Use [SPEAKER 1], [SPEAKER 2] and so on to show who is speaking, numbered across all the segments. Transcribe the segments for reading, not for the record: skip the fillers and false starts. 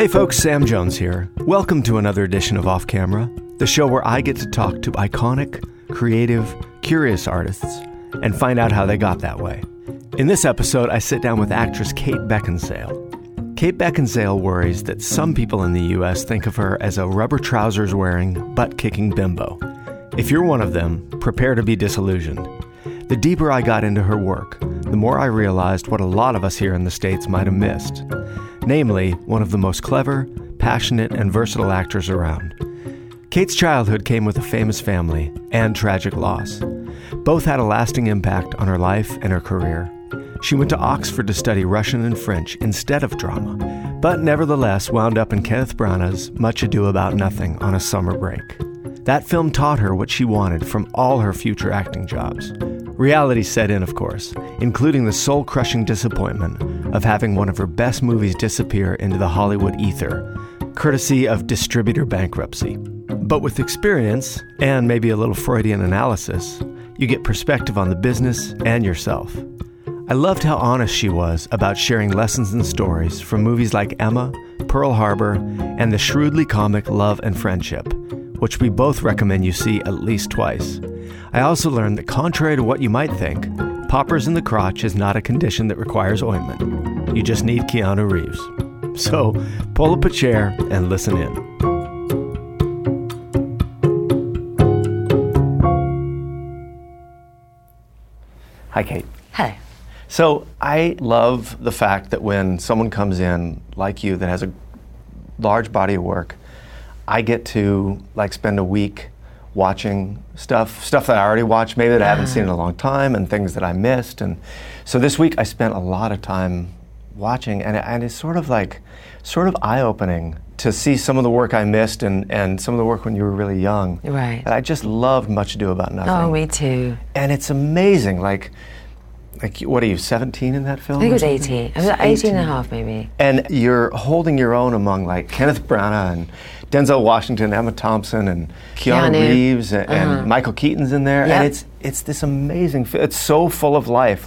[SPEAKER 1] Hey folks, Sam Jones here. Welcome to another edition of Off Camera, the show where I get to talk to iconic, creative, curious artists and find out how they got that way. In this episode, I sit down with actress Kate Beckinsale. Kate Beckinsale worries that some people in the U.S. think of her as a rubber trousers-wearing, butt-kicking bimbo. If you're one of them, prepare to be disillusioned. The deeper I got into her work, the more I realized what a lot of us here in the States might have missed. Namely, one of the most clever, passionate, and versatile actors around. Kate's childhood came with a famous family and tragic loss. Both had a lasting impact on her life and her career. She went to Oxford to study Russian and French instead of drama, but nevertheless wound up in Kenneth Branagh's Much Ado About Nothing on a summer break. That film taught her what she wanted from all her future acting jobs. Reality set in, of course, including the soul-crushing disappointment of having one of her best movies disappear into the Hollywood ether, courtesy of distributor bankruptcy. But with experience, and maybe a little Freudian analysis, you get perspective on the business and yourself. I loved how honest she was about sharing lessons and stories from movies like Emma, Pearl Harbor, and the shrewdly comic Love and Friendship, which we both recommend you see at least twice. I also learned that contrary to what you might think, poppers in the crotch is not a condition that requires ointment. You just need Keanu Reeves. So, pull up a chair and listen in. Hi, Kate.
[SPEAKER 2] Hi.
[SPEAKER 1] So, I love the fact that when someone comes in like you that has a large body of work, I get to spend a week watching stuff that I already watched, maybe that I haven't seen in a long time, and things that I missed. And so this week I spent a lot of time watching, and it's sort of eye-opening to see some of the work I missed and some of the work when you were really young.
[SPEAKER 2] Right.
[SPEAKER 1] And I just loved Much Ado About Nothing.
[SPEAKER 2] Oh, me too.
[SPEAKER 1] And it's amazing, like what are you, 17 in that film?
[SPEAKER 2] I think it was 18. I was 18 and a half, maybe.
[SPEAKER 1] And you're holding your own among Kenneth Branagh and Denzel Washington, Emma Thompson, and Keanu Reeves, and Michael Keaton's in there.
[SPEAKER 2] Yep.
[SPEAKER 1] And it's this amazing film. It's so full of life.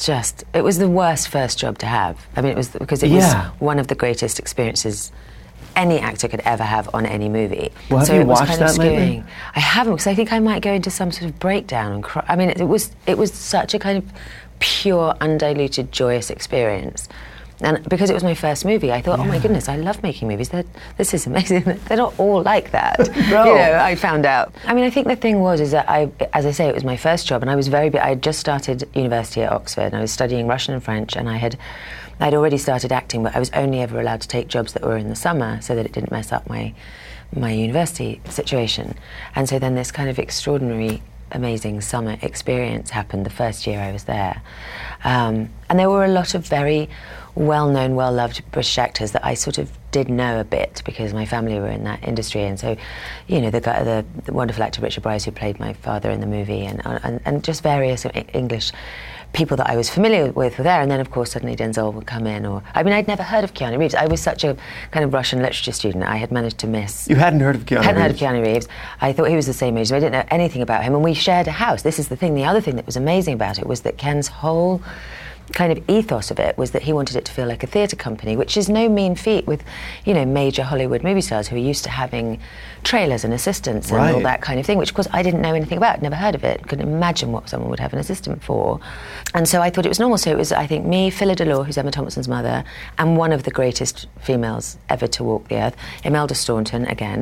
[SPEAKER 2] It was the worst first job to have. I mean, it was because it was one of the greatest experiences any actor could ever have on any movie.
[SPEAKER 1] Well, have you watched that lately?
[SPEAKER 2] I haven't, because I think I might go into some sort of breakdown and cry. I mean, it was such a kind of pure, undiluted, joyous experience. And because it was my first movie, I thought, oh my goodness, I love making movies. This is amazing. They're not all like that.
[SPEAKER 1] No.
[SPEAKER 2] I found out. I mean, I think the thing is that as I say, it was my first job, and I was I had just started university at Oxford, and I was studying Russian and French, and I'd already started acting, but I was only ever allowed to take jobs that were in the summer so that it didn't mess up my university situation. And so then this kind of extraordinary, amazing summer experience happened the first year I was there. And there were a lot of very well-known, well-loved British actors that I sort of did know a bit because my family were in that industry. And so, the wonderful actor Richard Bryce, who played my father in the movie, and just various English people that I was familiar with were there. And then, of course, suddenly Denzel would come in. I'd never heard of Keanu Reeves. I was such a kind of Russian literature student. I had managed to miss...
[SPEAKER 1] You hadn't heard of Keanu Reeves?
[SPEAKER 2] I hadn't heard of Keanu Reeves. I thought he was the same age, but I didn't know anything about him. And we shared a house. This is the thing. The other thing that was amazing about it was that Ken's whole kind of ethos of it was that he wanted it to feel like a theatre company, which is no mean feat with, major Hollywood movie stars who are used to having trailers and assistants and all that kind of thing, which of course I didn't know anything about, never heard of it, couldn't imagine what someone would have an assistant for. And so I thought it was normal. So it was, I think, me, Phylla Delore, who's Emma Thompson's mother, and one of the greatest females ever to walk the earth, Imelda Staunton, again,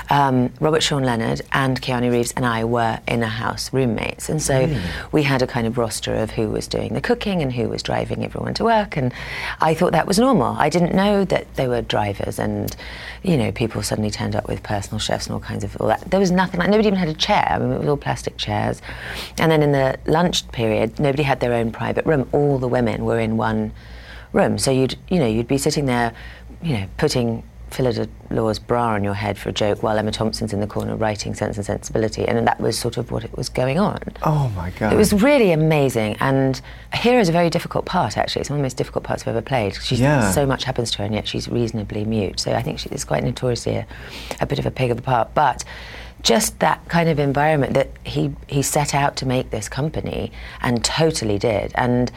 [SPEAKER 2] Robert Sean Leonard, and Keanu Reeves and I were in a house, roommates. And so we had a kind of roster of who was doing the cooking and who was driving everyone to work, and I thought that was normal. I didn't know that they were drivers and, people suddenly turned up with personal chefs and all kinds of all that. There was nothing, nobody even had a chair. I mean, it was all plastic chairs. And then in the lunch period, nobody had their own private room. All the women were in one room. So you'd be sitting there, putting Phylla Delore's bra on your head for a joke while Emma Thompson's in the corner writing Sense and Sensibility, and that was sort of what it was going on.
[SPEAKER 1] Oh my God.
[SPEAKER 2] It was really amazing, and Hera's a very difficult part, actually. It's one of the most difficult parts I've ever played. So much happens to her, and yet she's reasonably mute. So I think she's quite notoriously a bit of a pig of a part. But just that kind of environment that he set out to make this company, and totally did. And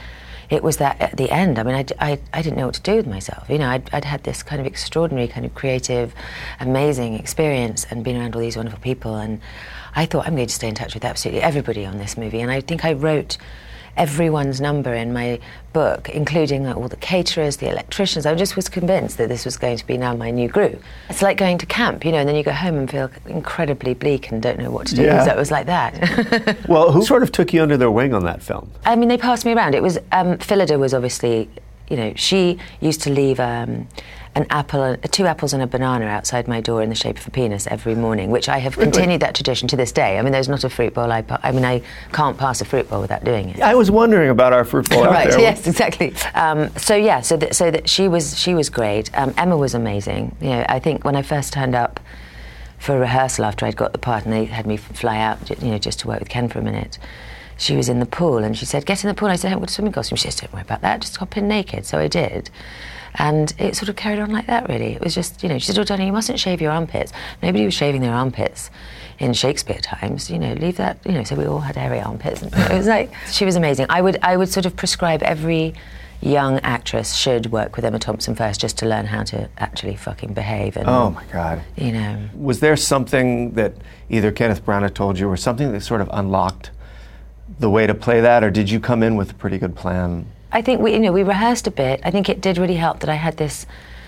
[SPEAKER 2] it was that at the end, I mean, I didn't know what to do with myself. You know, I'd had this kind of extraordinary, kind of creative, amazing experience and been around all these wonderful people, and I thought, I'm going to stay in touch with absolutely everybody on this movie. And I think I wrote everyone's number in my book, including all the caterers, the electricians. I just was convinced that this was going to be now my new group. It's like going to camp, you know, and then you go home and feel incredibly bleak and don't know what to do, because it was like that.
[SPEAKER 1] Well, who sort of took you under their wing on that film?
[SPEAKER 2] I mean, they passed me around. It was, Phillida was obviously, you know, she used to leave an apple, 2 apples and a banana outside my door in the shape of a penis every morning, which I have continued that tradition to this day. I mean, there's not a fruit bowl I mean, I can't pass a fruit bowl without doing it.
[SPEAKER 1] I was wondering about our fruit bowl
[SPEAKER 2] right,
[SPEAKER 1] out there.
[SPEAKER 2] Yes, exactly. So that she was great. Emma was amazing. You know, I think when I first turned up for a rehearsal after I'd got the part and they had me fly out, you know, just to work with Ken for a minute, she was in the pool and she said, "Get in the pool." I said, "I haven't got a swimming costume." She said, "Don't worry about that, just hop in naked." So I did. And it sort of carried on like that, really. It was just, you know, she said, "Oh, Danny, you mustn't shave your armpits." Nobody was shaving their armpits in Shakespeare times, you know, leave that, you know, so we all had hairy armpits. And it was like, she was amazing. I would sort of prescribe every young actress should work with Emma Thompson first, just to learn how to actually fucking behave. And,
[SPEAKER 1] oh, my God.
[SPEAKER 2] You know.
[SPEAKER 1] Was there something that either Kenneth Branagh told you or something that sort of unlocked the way to play that, or did you come in with a pretty good plan?
[SPEAKER 2] I think we rehearsed a bit. I think it did really help that I had this,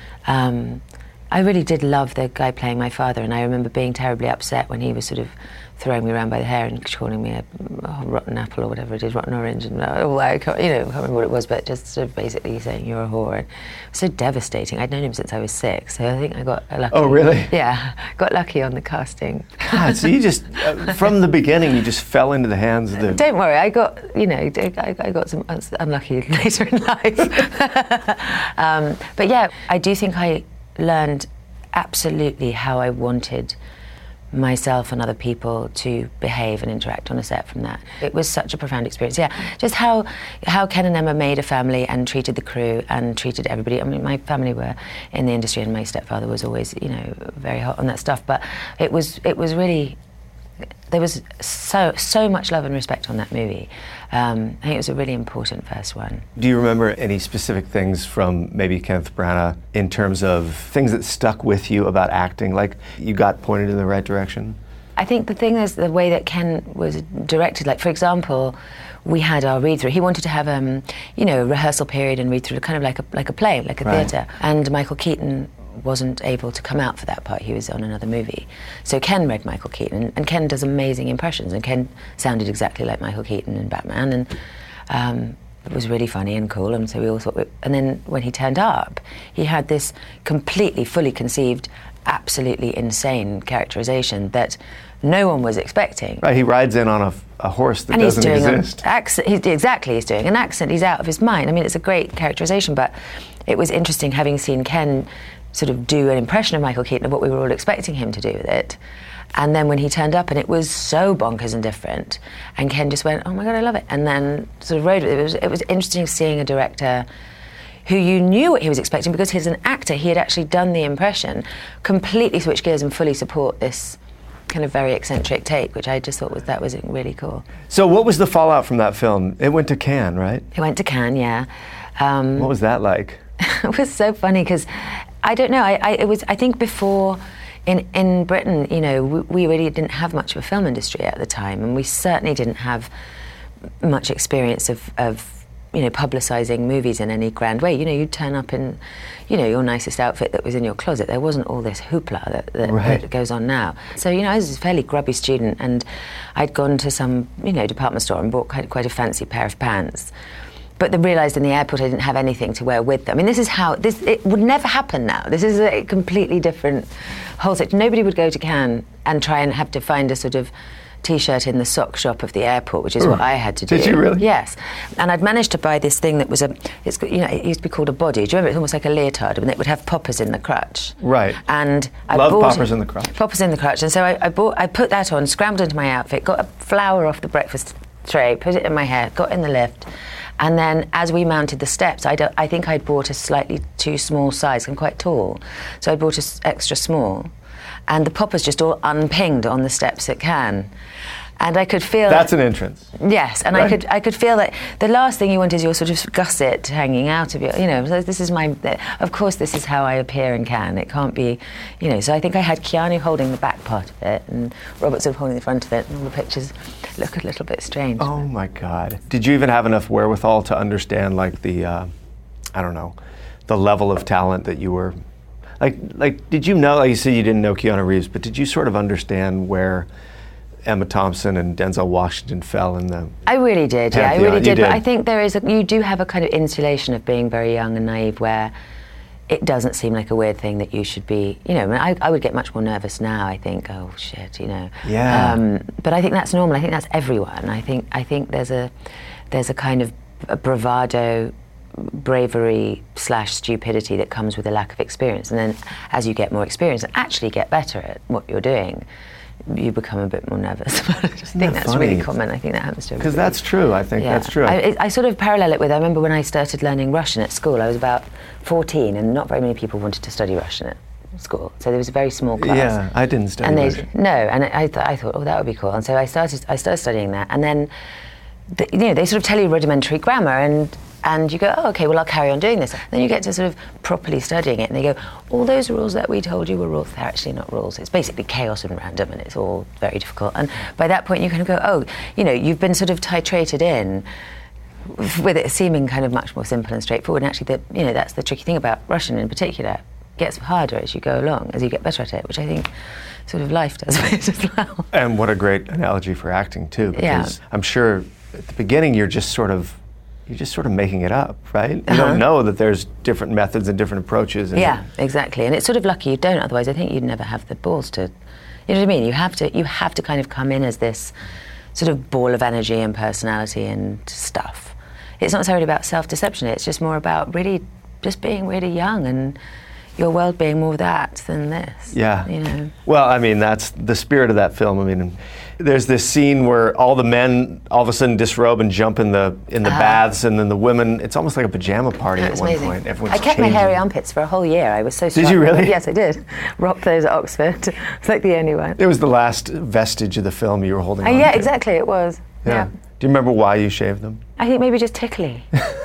[SPEAKER 2] I really did love the guy playing my father, and I remember being terribly upset when he was sort of throwing me around by the hair and calling me a rotten apple or whatever it is, rotten orange, and I can't remember what it was, but just sort of basically saying you're a whore. And it was so devastating. I'd known him since I was 6, so I think I got lucky.
[SPEAKER 1] Oh, really?
[SPEAKER 2] Yeah, got lucky on the casting.
[SPEAKER 1] God, so you just, from the beginning, you just fell into the hands of the...
[SPEAKER 2] Don't worry, I got some unlucky later in life. But yeah, I do think I learned absolutely how I wanted myself and other people to behave and interact on a set from that. It was such a profound experience. Yeah, just how Ken and Emma made a family and treated the crew and treated everybody. I mean, my family were in the industry and my stepfather was always, you know, very hot on that stuff, but it was really, there was so much love and respect on that movie. I think it was a really important first one.
[SPEAKER 1] Do you remember any specific things from maybe Kenneth Branagh in terms of things that stuck with you about acting, like you got pointed in the right direction?
[SPEAKER 2] I think the thing is the way that Ken was directed. Like, for example, we had our read-through. He wanted to have, a rehearsal period and read-through, kind of like a play, like a theatre. And Michael Keaton wasn't able to come out for that part. He was on another movie. So Ken read Michael Keaton, and Ken does amazing impressions, and Ken sounded exactly like Michael Keaton in Batman, and it was really funny and cool, and so we all thought... And then when he turned up, he had this completely, fully conceived, absolutely insane characterization that no one was expecting.
[SPEAKER 1] Right, he rides in on a horse that doesn't exist.
[SPEAKER 2] He's doing an accent. He's out of his mind. I mean, it's a great characterization, but it was interesting having seen Ken sort of do an impression of Michael Keaton of what we were all expecting him to do with it. And then when he turned up and it was so bonkers and different, and Ken just went, "Oh my God, I love it," and then sort of rode with it. It was interesting seeing a director who you knew what he was expecting because he's an actor. He had actually done the impression, completely switch gears and fully support this kind of very eccentric take, which I just thought was really cool.
[SPEAKER 1] So what was the fallout from that film? It went to Cannes, right?
[SPEAKER 2] It went to Cannes, yeah.
[SPEAKER 1] What was that like?
[SPEAKER 2] It was so funny because I don't know. I think before in Britain, you know, we really didn't have much of a film industry at the time, and we certainly didn't have much experience of you know, publicising movies in any grand way. You know, you'd turn up in, you know, your nicest outfit that was in your closet. There wasn't all this hoopla that goes on now. So, you know, I was a fairly grubby student, and I'd gone to some, you know, department store and bought quite a fancy pair of pants. But then realised in the airport I didn't have anything to wear with them. I mean, it would never happen now. This is a completely different whole situation. Nobody would go to Cannes and try and have to find a sort of T-shirt in the sock shop of the airport, which is what I had to do.
[SPEAKER 1] Did you really?
[SPEAKER 2] Yes. And I'd managed to buy this thing that was it used to be called a body. Do you remember? It's almost like a leotard, and it would have poppers in the crotch.
[SPEAKER 1] Right.
[SPEAKER 2] And I
[SPEAKER 1] love
[SPEAKER 2] bought
[SPEAKER 1] poppers in the crotch.
[SPEAKER 2] Poppers in the crotch. And so I put that on, scrambled into my outfit, got a flower off the breakfast tray, put it in my hair, got in the lift. And then as we mounted the steps, I think I'd bought a slightly too small size. I'm quite tall. So I bought an extra small. And the poppers just all unpinged on the steps at Cannes. And I could feel
[SPEAKER 1] that's an entrance.
[SPEAKER 2] Yes, and right. I could feel that the last thing you want is your sort of gusset hanging out of your, so this is of course this is how I appear in Cannes. It can't be, so I think I had Keanu holding the back part of it and Robert sort of holding the front of it, and all the pictures look a little bit strange.
[SPEAKER 1] Oh my God. Did you even have enough wherewithal to understand like the, the level of talent that you were, like did you know, like you said you didn't know Keanu Reeves, but did you sort of understand where Emma Thompson and Denzel Washington fell in the
[SPEAKER 2] I really did,
[SPEAKER 1] pantheon?
[SPEAKER 2] Yeah, I really did.
[SPEAKER 1] But
[SPEAKER 2] I think you do have a kind of insulation of being very young and naive where it doesn't seem like a weird thing that you should be, I would get much more nervous now, I think, oh shit,
[SPEAKER 1] Yeah.
[SPEAKER 2] But I think that's normal. I think that's everyone. I think there's a kind of a bravado, bravery / stupidity that comes with a lack of experience. And then as you get more experience and actually get better at what you're doing, you become a bit more nervous. I just think that's
[SPEAKER 1] funny?
[SPEAKER 2] Really common. I think that happens to everybody.
[SPEAKER 1] Because that's true. I think that's true.
[SPEAKER 2] I sort of parallel it with, I remember when I started learning Russian at school, I was about 14 and not very many people wanted to study Russian at school. So there was a very small class.
[SPEAKER 1] Yeah, I didn't study Russian.
[SPEAKER 2] I thought, oh, that would be cool. And so I started studying that. And then, they sort of tell you rudimentary grammar and you go, oh, okay, well, I'll carry on doing this. Then you get to sort of properly studying it, and they go, all those rules that we told you were rules, they're actually not rules. It's basically chaos and random, and it's all very difficult. And by that point, you kind of go, oh, you've been sort of titrated in with it seeming kind of much more simple and straightforward. And actually, that's the tricky thing about Russian in particular. It gets harder as you go along, as you get better at it, which I think sort of life does with it as well.
[SPEAKER 1] And what a great analogy for acting, too, because I'm sure at the beginning you're just sort of making it up, right? You don't know that there's different methods and different approaches.
[SPEAKER 2] Yeah, exactly. And it's sort of lucky you don't, otherwise I think you'd never have the balls to, you know what I mean? You have to kind of come in as this sort of ball of energy and personality and stuff. It's not necessarily about self-deception, it's just more about really just being really young and your world being more that than this.
[SPEAKER 1] Yeah. Well, I mean, that's the spirit of that film. I mean, there's this scene where all the men all of a sudden disrobe and jump in the baths, and then the women, it's almost like a pajama party at one
[SPEAKER 2] amazing.
[SPEAKER 1] point. Everyone's
[SPEAKER 2] I kept
[SPEAKER 1] changing.
[SPEAKER 2] my hairy armpits for a whole year. I was so struck.
[SPEAKER 1] Did you really?
[SPEAKER 2] Yes, I did. Rocked those at Oxford. It's like the only one.
[SPEAKER 1] It was the last vestige of the film you were holding on
[SPEAKER 2] Yeah,
[SPEAKER 1] to.
[SPEAKER 2] exactly, it was. Yeah.
[SPEAKER 1] Do you remember why you shaved them?
[SPEAKER 2] I think maybe just tickly.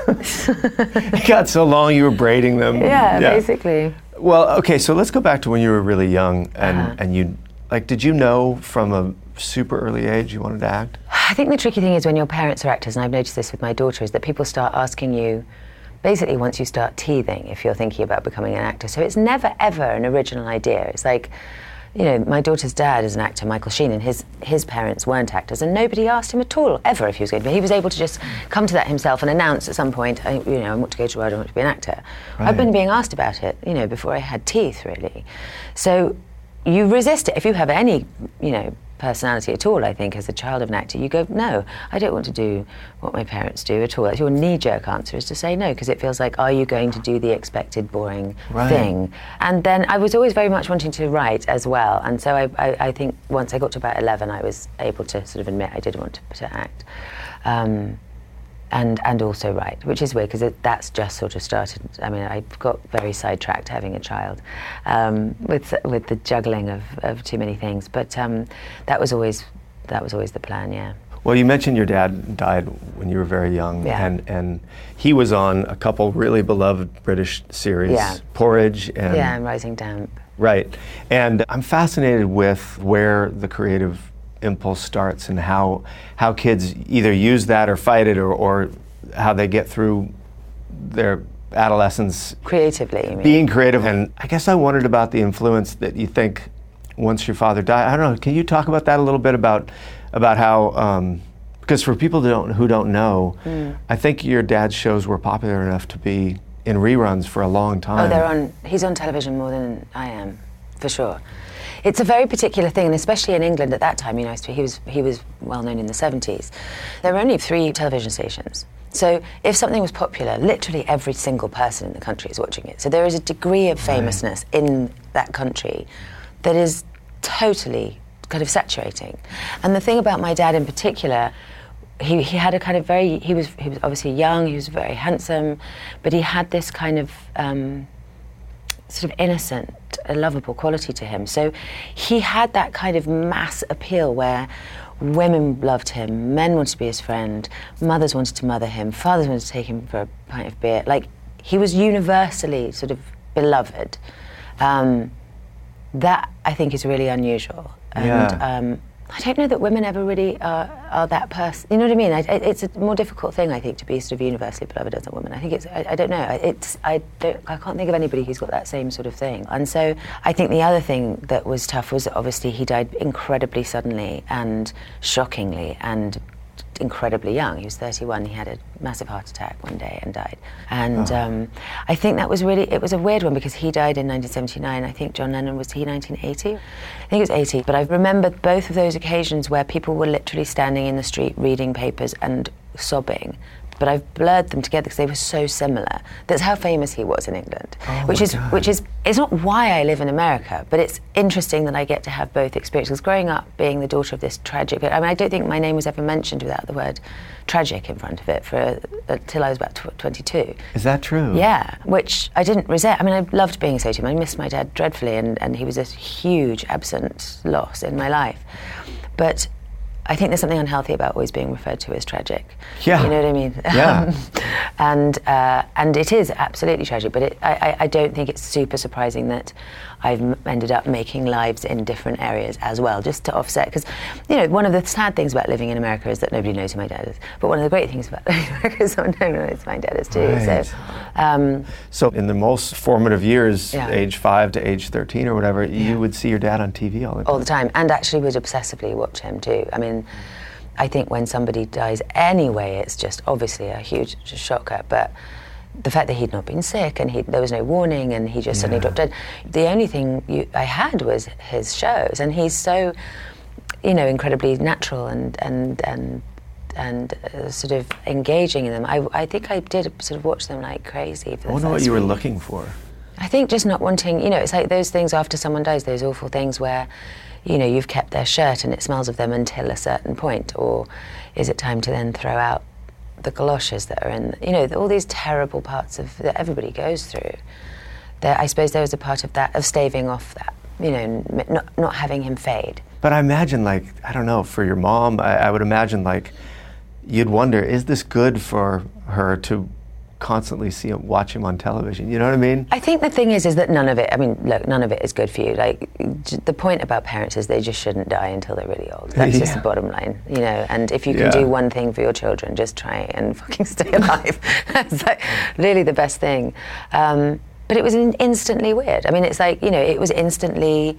[SPEAKER 1] It got so long you were braiding them.
[SPEAKER 2] Yeah, basically.
[SPEAKER 1] Well, okay, so let's go back to when you were really young and you, did you know from a super early age you wanted to act?
[SPEAKER 2] I think the tricky thing is when your parents are actors, and I've noticed this with my daughter, is that people start asking you, basically once you start teething, if you're thinking about becoming an actor. So it's never, ever an original idea. It's like, my daughter's dad is an actor, Michael Sheen, and his parents weren't actors, and nobody asked him at all, ever, if he was going to be. He was able to just come to that himself and announce at some point, I want to go to where I want to be an actor. Right. I've been being asked about it, before I had teeth, really. So you resist it. If you have any, personality at all, I think, as a child of an actor, you go, no, I don't want to do what my parents do at all. That's your knee-jerk answer, is to say no, because it feels like, are you going to do the expected boring thing? And then I was always very much wanting to write as well, and so I think once I got to about 11, I was able to sort of admit I did want to act. And also write, which is weird because that's just sort of started. I mean, I got very sidetracked having a child with the juggling of too many things. But that was always the plan. Yeah.
[SPEAKER 1] Well, you mentioned your dad died when you were very young, and he was on a couple really beloved British series, Porridge and
[SPEAKER 2] Rising Damp.
[SPEAKER 1] Right, and I'm fascinated with where the creative impulse starts and how kids either use that or fight it or how they get through their adolescence
[SPEAKER 2] creatively, you mean?
[SPEAKER 1] Being creative. And I guess I wondered about the influence that you think once your father died. I don't know, can you talk about that a little bit about how because for people who don't know, I think your dad's shows were popular enough to be in reruns for a long time.
[SPEAKER 2] He's on television more than I am, for sure. It's a very particular thing, and especially in England at that time, he was well known in the 70s. There were only 3 television stations. So if something was popular, literally every single person in the country is watching it. So there is a degree of famousness in that country that is totally kind of saturating. And the thing about my dad in particular, he had a kind of he was obviously young, he was very handsome, but he had this kind of sort of innocent, lovable quality to him. So he had that kind of mass appeal where women loved him, men wanted to be his friend, mothers wanted to mother him, fathers wanted to take him for a pint of beer. Like, he was universally sort of beloved. That, I think, is really unusual. And I don't know that women ever really are that person. You know what I mean? It's a more difficult thing, I think, to be sort of universally beloved as a woman. I think it's, I don't know. I can't think of anybody who's got that same sort of thing. And so I think the other thing that was tough was that obviously he died incredibly suddenly and shockingly and incredibly young. He was 31. He had a massive heart attack one day and died. And I think that was really, it was a weird one because he died in 1979. I think John Lennon, was he 1980? I think it was 80. But I remember both of those occasions where people were literally standing in the street reading papers and sobbing. But I've blurred them together because they were so similar. That's how famous he was in England. Which is, it's not why I live in America, but it's interesting that I get to have both experiences. Growing up, being the daughter of this tragic, I mean, I don't think my name was ever mentioned without the word tragic in front of it till I was about 22.
[SPEAKER 1] Is that true?
[SPEAKER 2] Yeah, which I didn't resent. I mean, I loved being associated with him. I missed my dad dreadfully, and he was a huge absent loss in my life. But I think there's something unhealthy about always being referred to as tragic.
[SPEAKER 1] Yeah.
[SPEAKER 2] You know what I mean?
[SPEAKER 1] Yeah.
[SPEAKER 2] And it is absolutely tragic, but I don't think it's super surprising that I've ended up making lives in different areas as well, just to offset. Because, you know, one of the sad things about living in America is that nobody knows who my dad is. But one of the great things about living in America is someone knows who my dad is too.
[SPEAKER 1] Right. So in the most formative years, age 5 to age 13 or whatever, you would see your dad on TV all the time.
[SPEAKER 2] All the time, and actually would obsessively watch him too. I mean, I think when somebody dies anyway, it's just obviously a huge shocker, but the fact that he'd not been sick and there was no warning and he just suddenly dropped dead, the only thing I had was his shows, and he's so, you know, incredibly natural and sort of engaging in them. I think I did sort of watch them like crazy.
[SPEAKER 1] I wonder what you were looking for.
[SPEAKER 2] I think just not wanting, you know, it's like those things after someone dies, those awful things where, you know, you've kept their shirt and it smells of them until a certain point, or is it time to then throw out the galoshes that are in, you know, all these terrible parts of that everybody goes through. I suppose there was a part of that, of staving off that, you know, not having him fade.
[SPEAKER 1] But I imagine, like, I don't know, for your mom, I would imagine, like, you'd wonder, is this good for her to constantly watch him on television? You know what I mean?
[SPEAKER 2] I think the thing is that none of it, I mean, look, none of it is good for you. Like, the point about parents is they just shouldn't die until they're really old. That's just the bottom line, you know, and if you can do one thing for your children, just try and fucking stay alive. That's like really the best thing. But it was instantly weird. I mean, it's like, you know, it was instantly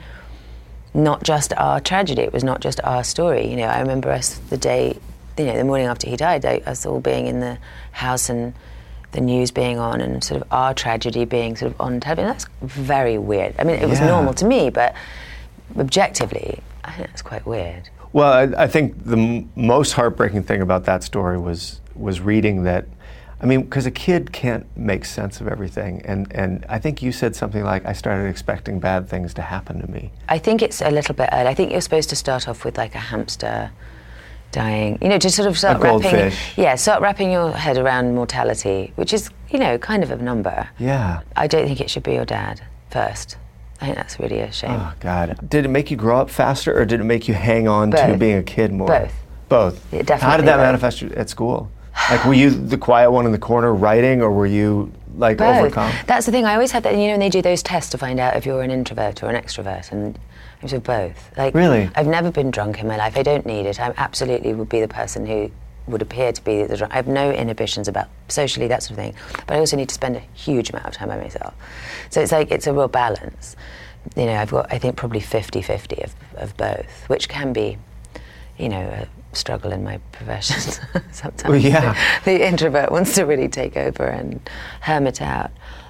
[SPEAKER 2] not just our tragedy, it was not just our story. You know, I remember us the day, you know, the morning after he died, us all being in the house and the news being on and sort of our tragedy being sort of on television. That's very weird. I mean, it was normal to me, but objectively, I think that's quite weird.
[SPEAKER 1] Well, I think the most heartbreaking thing about that story was reading that, I mean, because a kid can't make sense of everything, and I think you said something like, I started expecting bad things to happen to me.
[SPEAKER 2] I think it's a little bit early. I think you're supposed to start off with like a hamster dying, you know, to sort of start wrapping your head around mortality, which is, you know, kind of a number.
[SPEAKER 1] Yeah.
[SPEAKER 2] I don't think it should be your dad first. I think that's really a shame.
[SPEAKER 1] Oh, God. Did it make you grow up faster, or did it make you hang on to being a kid more? Both.
[SPEAKER 2] Yeah, definitely.
[SPEAKER 1] How did that manifest at school? Like, were you the quiet one in the corner writing, or were you, like, overcome?
[SPEAKER 2] That's the thing. I always had that, you know, when they do those tests to find out if you're an introvert or an extrovert, and I was with both. Like,
[SPEAKER 1] really?
[SPEAKER 2] I've never been drunk in my life. I don't need it. I absolutely would be the person who would appear to be the drunk. I have no inhibitions about socially, that sort of thing. But I also need to spend a huge amount of time by myself. So it's like, it's a real balance. You know, I've got, I think, probably 50-50 of both, which can be, you know, a struggle in my profession sometimes.
[SPEAKER 1] Well, yeah.
[SPEAKER 2] The introvert wants to really take over and hermit out.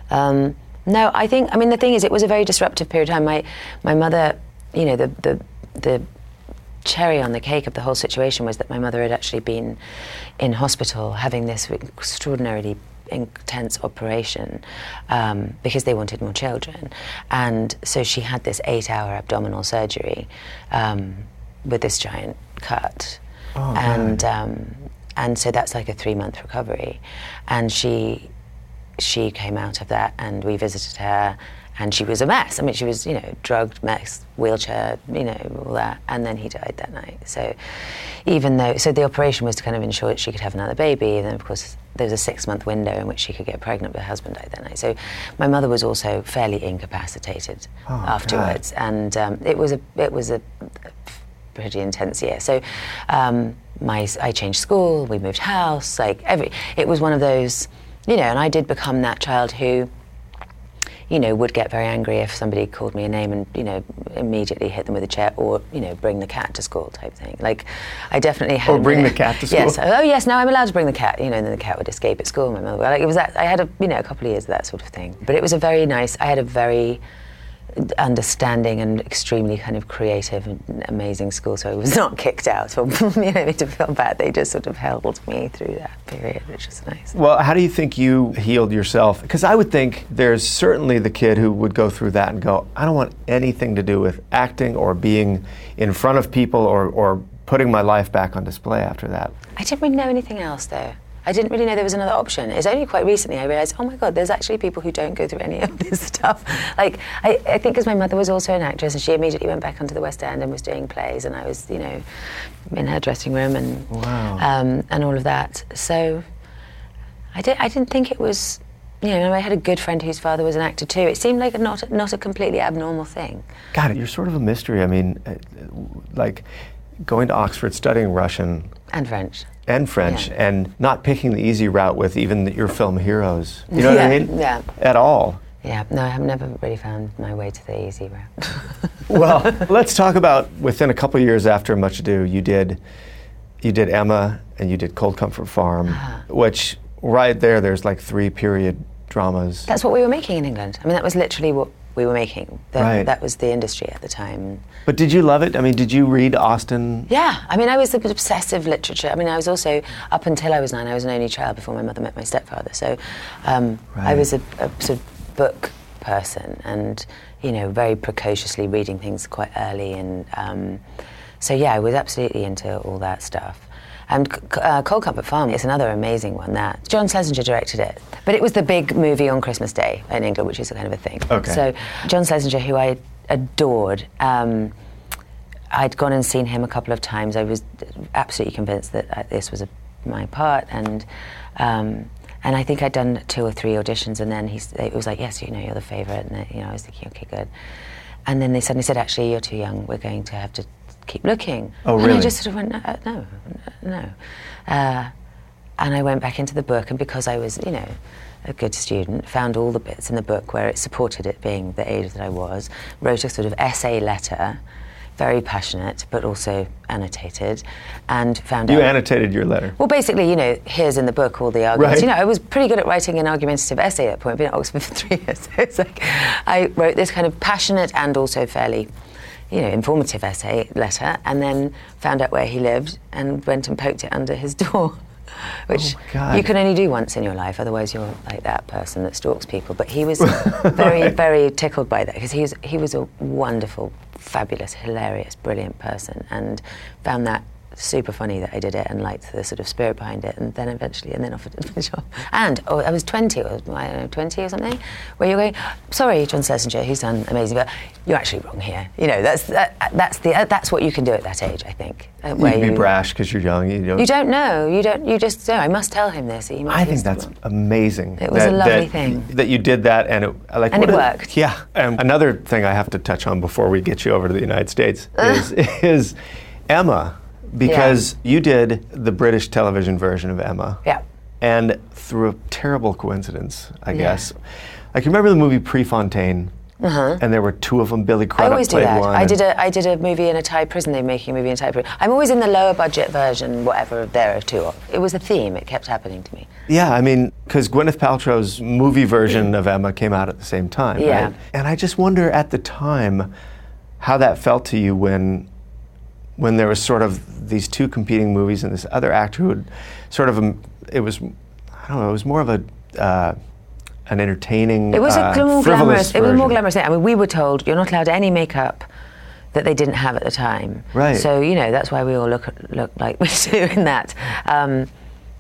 [SPEAKER 2] No, I think, I mean, the thing is, it was a very disruptive period of time. My mother, you know, the cherry on the cake of the whole situation was that my mother had actually been in hospital having this extraordinarily intense operation because they wanted more children. And so she had this 8-hour abdominal surgery with this giant cut.
[SPEAKER 1] Oh,
[SPEAKER 2] and so that's like a 3-month recovery. And she came out of that, and we visited her, And she was a mess. I mean, she was, drugged, mess, wheelchair, all that. And then he died that night. So so the operation was to kind of ensure that she could have another baby. And then, of course, there was a 6-month window in which she could get pregnant, but her husband died that night. So my mother was also fairly incapacitated afterwards. God. And it was a pretty intense year. So I changed school, we moved house, it was one of those, and I did become that child who, would get very angry if somebody called me a name and, immediately hit them with a chair or, bring the cat to school type thing. I definitely had...
[SPEAKER 1] Or bring the cat to school?
[SPEAKER 2] Yes. Oh, yes, no, I'm allowed to bring the cat, and then the cat would escape at school. My mother, it was that, I had a couple of years of that sort of thing. But it was I had a very understanding and extremely kind of creative and amazing school, so I was not kicked out or made to feel bad. They just sort of held me through that period, which was nice.
[SPEAKER 1] Well, how do you think you healed yourself? Because I would think there's certainly the kid who would go through that and go, I don't want anything to do with acting or being in front of people or putting my life back on display after that.
[SPEAKER 2] I didn't really know anything else, though. I didn't really know there was another option. It's only quite recently I realised, oh my God, there's actually people who don't go through any of this stuff. I think because my mother was also an actress and she immediately went back onto the West End and was doing plays, and I was, in her dressing room and and all of that. So I didn't think it was, I had a good friend whose father was an actor too. It seemed like not a completely abnormal thing.
[SPEAKER 1] God, you're sort of a mystery. I mean, going to Oxford, studying Russian.
[SPEAKER 2] And French.
[SPEAKER 1] And not picking the easy route with even your film heroes. You know what I mean?
[SPEAKER 2] Yeah.
[SPEAKER 1] At all.
[SPEAKER 2] Yeah, no, I have never really found my way to the easy route.
[SPEAKER 1] Well, let's talk about, within a couple of years after Much Ado, you did Emma and you did Cold Comfort Farm, which right there's 3 period dramas.
[SPEAKER 2] That's what we were making in England. I mean, that was literally what we were making.
[SPEAKER 1] Right.
[SPEAKER 2] That was the industry at the time.
[SPEAKER 1] But did you love it? I mean, did you read Austen?
[SPEAKER 2] Yeah. I mean, I was obsessive literature. I mean, I was also, up until I was 9, I was an only child before my mother met my stepfather. So I was a sort of book person and, very precociously reading things quite early. And so, yeah, I was absolutely into all that stuff. And Cold Comfort Farm is another amazing one. That John Schlesinger directed it, but it was the big movie on Christmas Day in England, which is a kind of a thing.
[SPEAKER 1] Okay.
[SPEAKER 2] So John Schlesinger, who I adored, I'd gone and seen him a couple of times. I was absolutely convinced that this was my part, and I think I'd done 2 or 3 auditions, and then it was like, yes, you're the favourite, and I was thinking, okay, good. And then they suddenly said, actually, you're too young. We're going to have to keep looking.
[SPEAKER 1] Oh, really?
[SPEAKER 2] And I just sort of went, no. And I went back into the book, and because I was, a good student, found all the bits in the book where it supported it being the age that I was, wrote a sort of essay letter, very passionate, but also annotated, and found out...
[SPEAKER 1] You annotated your letter?
[SPEAKER 2] Well, basically, here's in the book all the arguments.
[SPEAKER 1] Right.
[SPEAKER 2] I was pretty good at writing an argumentative essay at that point. I've been at Oxford for 3 years, so it's I wrote this kind of passionate and also fairly... informative essay letter, and then found out where he lived and went and poked it under his door, which you can only do once in your life, otherwise you're like that person that stalks people. But he was very, very tickled by that, because he was a wonderful, fabulous, hilarious, brilliant person, and found that super funny that I did it and liked the sort of spirit behind it, and then offered it the job. And I was 20 or 20 or something, where you're going, sorry, John Schlesinger, who's done amazing, but you're actually wrong here. That's what you can do at that age, I think.
[SPEAKER 1] You can be brash because you're young.
[SPEAKER 2] You don't know. You just know. I must tell him this.
[SPEAKER 1] I think that's amazing.
[SPEAKER 2] It was a lovely thing.
[SPEAKER 1] That you did that, and it
[SPEAKER 2] worked.
[SPEAKER 1] Yeah. And another thing I have to touch on before we get you over to the United States is Emma. Because you did the British television version of Emma.
[SPEAKER 2] Yeah.
[SPEAKER 1] And through a terrible coincidence, I guess. You remember the movie Prefontaine? And there were 2 of them. Billy Crudup
[SPEAKER 2] I always do
[SPEAKER 1] played
[SPEAKER 2] that.
[SPEAKER 1] one.
[SPEAKER 2] I did a movie in a Thai prison. They were making a movie in a Thai prison. I'm always in the lower budget version, whatever there are 2 of. It was a theme. It kept happening to me.
[SPEAKER 1] Yeah, I mean, because Gwyneth Paltrow's movie version of Emma came out at the same time, right? And I just wonder at the time how that felt to you when there was sort of these 2 competing movies and this other actor who would sort of, it was more of an entertaining,
[SPEAKER 2] it was more
[SPEAKER 1] glamorous
[SPEAKER 2] thing. I mean, we were told you're not allowed any makeup that they didn't have at the time.
[SPEAKER 1] Right.
[SPEAKER 2] So, that's why we all look like we do in that. And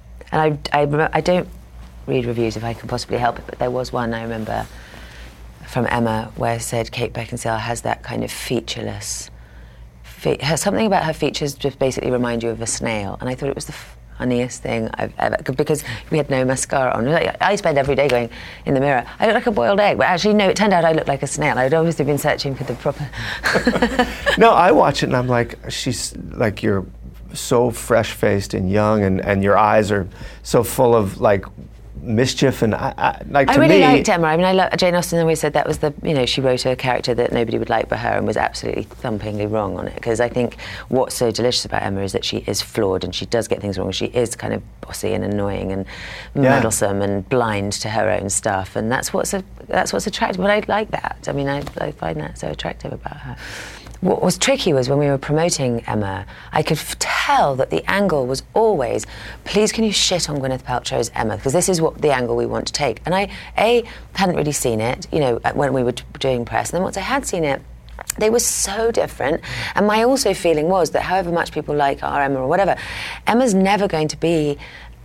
[SPEAKER 2] I don't read reviews if I can possibly help it, but there was one I remember from Emma where it said Kate Beckinsale has that kind of featureless, something about her features just basically remind you of a snail, and I thought it was the funniest thing I've ever, because we had no mascara on. I spend every day going in the mirror, I look like a boiled egg, but actually no, it turned out I looked like a snail. I'd obviously been searching for the proper...
[SPEAKER 1] No, I watch it and I'm like, she's like, you're so fresh-faced and young, and your eyes are so full of like mischief, and I
[SPEAKER 2] really liked Emma. I mean, Jane Austen always said that was she wrote a character that nobody would like but her, and was absolutely thumpingly wrong on it, because I think what's so delicious about Emma is that she is flawed and she does get things wrong. She is kind of bossy and annoying and meddlesome and blind to her own stuff, and that's what's attractive. But I like that. I mean, I find that so attractive about her. What was tricky was when we were promoting Emma, I could tell that the angle was always, please can you shit on Gwyneth Paltrow's Emma, because this is what the angle we want to take. And I, hadn't really seen it, when we were doing press, and then once I had seen it, they were so different. And my also feeling was that however much people like our Emma or whatever, Emma's never going to be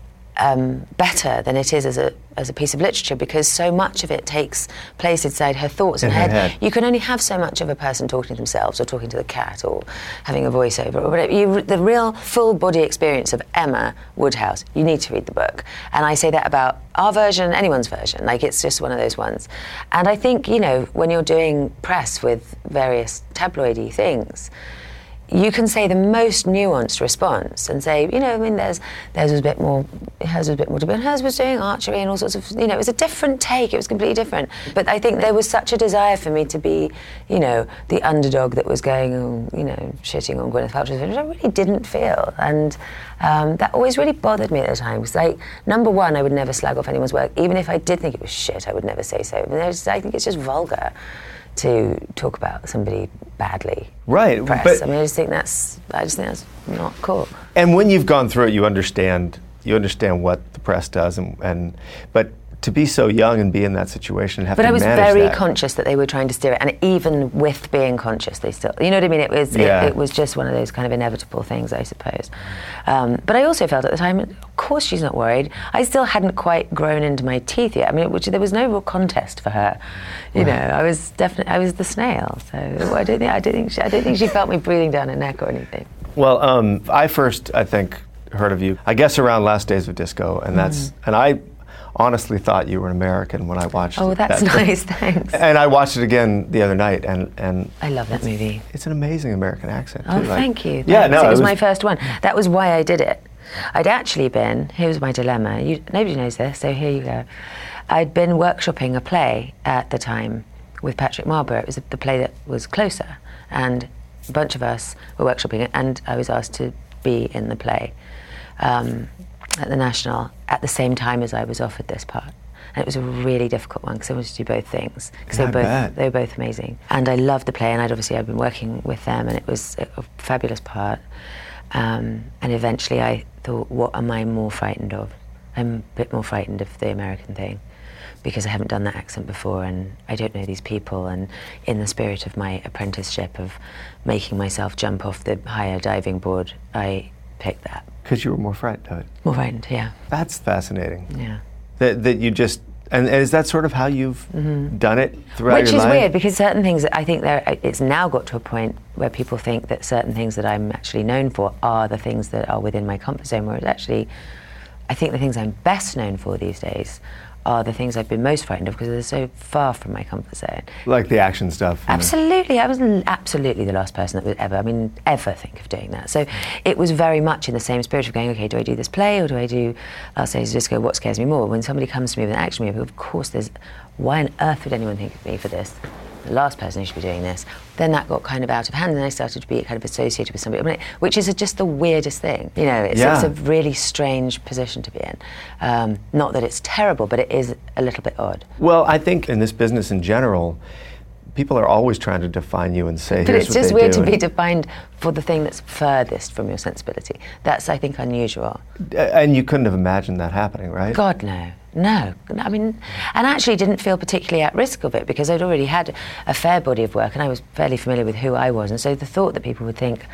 [SPEAKER 2] better than it is as a piece of literature, because so much of it takes place inside her thoughts and head. You can only have so much of a person talking to themselves or talking to the cat or having a voiceover or whatever. The real full body experience of Emma Woodhouse, you need to read the book. And I say that about our version, anyone's version. Like, it's just one of those ones. And I think, when you're doing press with various tabloidy things, you can say the most nuanced response and say, theirs was a bit more, hers was a bit more, but hers was doing archery and all sorts of, it was a different take, it was completely different. But I think there was such a desire for me to be, the underdog that was going, shitting on Gwyneth Paltrow, which I really didn't feel. And that always really bothered me at the time. Because, number one, I would never slag off anyone's work. Even if I did think it was shit, I would never say so. I think it's just vulgar to talk about somebody badly.
[SPEAKER 1] Right.
[SPEAKER 2] Press. I just think that's not cool.
[SPEAKER 1] And when you've gone through it, you understand what the press does, but to be so young and be in that situation and have to manage that. But I was very
[SPEAKER 2] conscious that they were trying to steer it, and even with being conscious, they still, you know what I mean? It was just one of those kind of inevitable things, I suppose. But I also felt at the time, of course she's not worried. I still hadn't quite grown into my teeth yet. I mean, there was no real contest for her. I was the snail. So I don't think she felt me breathing down her neck or anything.
[SPEAKER 1] Well, I first, I think, heard of you, I guess, around Last Days of Disco, and I honestly thought you were an American when I watched it.
[SPEAKER 2] Oh, that's nice, thanks.
[SPEAKER 1] And I watched it again the other night, and
[SPEAKER 2] I love that movie.
[SPEAKER 1] It's an amazing American accent, too.
[SPEAKER 2] Oh, thank you.
[SPEAKER 1] Yeah, no,
[SPEAKER 2] it was my first one. That was why I did it. I'd actually been, here's my dilemma, nobody knows this, so here you go. I'd been workshopping a play at the time with Patrick Marlborough. It was the play that was Closer, and a bunch of us were workshopping it, and I was asked to be in the play at the National at the same time as I was offered this part. And it was a really difficult one because I wanted to do both things, because they were both amazing. And I loved the play, and I'd been working with them, and it was a fabulous part. And eventually I thought, what am I more frightened of? I'm a bit more frightened of the American thing, because I haven't done that accent before, and I don't know these people, and in the spirit of my apprenticeship of making myself jump off the higher diving board, I picked that.
[SPEAKER 1] Because you were more frightened of it?
[SPEAKER 2] More frightened, yeah.
[SPEAKER 1] That's fascinating.
[SPEAKER 2] Yeah.
[SPEAKER 1] That you just, and is that sort of how you've done it throughout
[SPEAKER 2] Which
[SPEAKER 1] your life?
[SPEAKER 2] Which is weird, because certain things, I think it's now got to a point where people think that certain things that I'm actually known for are the things that are within my comfort zone, whereas actually, I think the things I'm best known for these days are the things I've been most frightened of, because they're so far from my comfort zone.
[SPEAKER 1] Like the action stuff.
[SPEAKER 2] Absolutely. I was absolutely the last person that would ever think of doing that. So it was very much in the same spirit of going, okay, do I do this play or do I do Last Days of Disco? What scares me more? When somebody comes to me with an action movie, of course why on earth would anyone think of me for this? The last person who should be doing this. Then that got kind of out of hand, and I started to be kind of associated with somebody, which is just the weirdest thing. It's a really strange position to be in. Not that it's terrible, but it is a little bit odd.
[SPEAKER 1] Well, I think in this business in general, people are always trying to define you and say,
[SPEAKER 2] but it's just weird to be defined for the thing that's furthest from your sensibility. That's, I think, unusual.
[SPEAKER 1] And you couldn't have imagined that happening, right?
[SPEAKER 2] God, no. No, I mean, and actually didn't feel particularly at risk of it, because I'd already had a fair body of work and I was fairly familiar with who I was, and so the thought that people would think,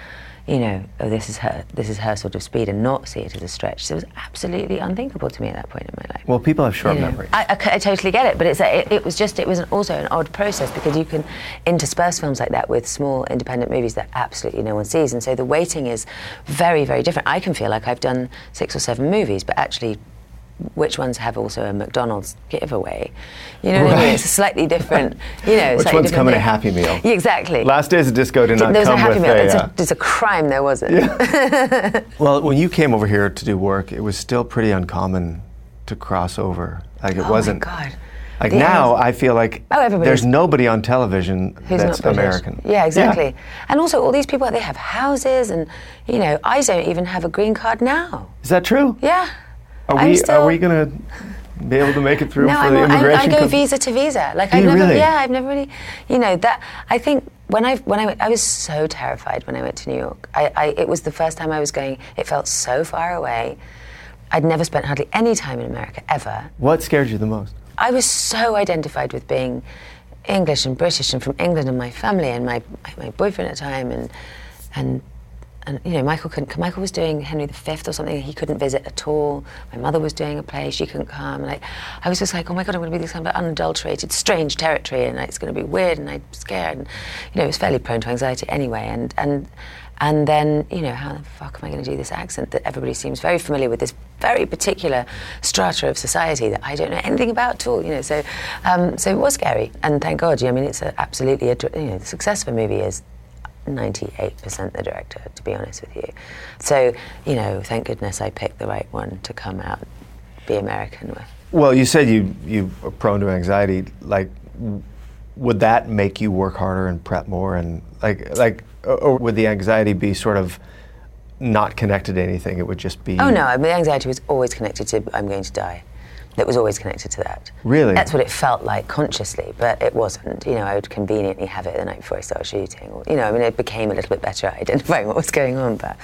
[SPEAKER 2] you know, oh, this is her sort of speed, and not see it as a stretch. So it was absolutely unthinkable to me at that point in my life.
[SPEAKER 1] Well, people have short memories.
[SPEAKER 2] I totally get it, but it was also an odd process, because you can intersperse films like that with small independent movies that absolutely no one sees, and so the weighting is very, very different. I can feel like I've done 6 or 7 movies, but actually, which ones have also a McDonald's giveaway? You know what I mean? It's a slightly different, you know.
[SPEAKER 1] Which ones come in a Happy Meal?
[SPEAKER 2] Yeah, exactly.
[SPEAKER 1] Last Days of Disco did not
[SPEAKER 2] there was
[SPEAKER 1] come
[SPEAKER 2] a Happy
[SPEAKER 1] with
[SPEAKER 2] Meal. It's a crime there wasn't.
[SPEAKER 1] Yeah. Well, when you came over here to do work, it was still pretty uncommon to cross over. Like, it wasn't.
[SPEAKER 2] Oh my God.
[SPEAKER 1] Like, now I feel like there's nobody on television that's American.
[SPEAKER 2] Yeah, exactly. Yeah. And also all these people, they have houses, and, you know, I don't even have a green card now.
[SPEAKER 1] Is that true?
[SPEAKER 2] Yeah.
[SPEAKER 1] Are we going to be able to make it through for the immigration?
[SPEAKER 2] I go visa to visa. Like, I've never really, you know, that, I think when I went, I was so terrified when I went to New York. It was the first time I was going, it felt so far away. I'd never spent hardly any time in America, ever.
[SPEAKER 1] What scared you the most?
[SPEAKER 2] I was so identified with being English and British and from England, and my family and my boyfriend at the time, and you know, Michael was doing Henry V or something. He couldn't visit at all. My mother was doing a play. She couldn't come. And I was just like, oh my God, I'm going to be this kind of unadulterated, strange territory, and it's going to be weird, and I'm scared. And, you know, I was fairly prone to anxiety anyway. And then, you know, how the fuck am I going to do this accent that everybody seems very familiar with, this very particular strata of society that I don't know anything about at all, you know. So it was scary. And thank God, I mean, it's absolutely, you know, the success of a movie is 98% the director, to be honest with you. So, you know, thank goodness I picked the right one to come out, be American with. Well,
[SPEAKER 1] you said you are prone to anxiety. Like, would that make you work harder and prep more, and or would the anxiety be sort of not connected to anything? It would just be...
[SPEAKER 2] Oh no, I mean, the anxiety was always connected to I'm going to die. It was always connected to that.
[SPEAKER 1] Really?
[SPEAKER 2] That's what it felt like consciously, but it wasn't. You know, I would conveniently have it the night before I started shooting. Or, you know, I mean, it became a little bit better at identifying what was going on, but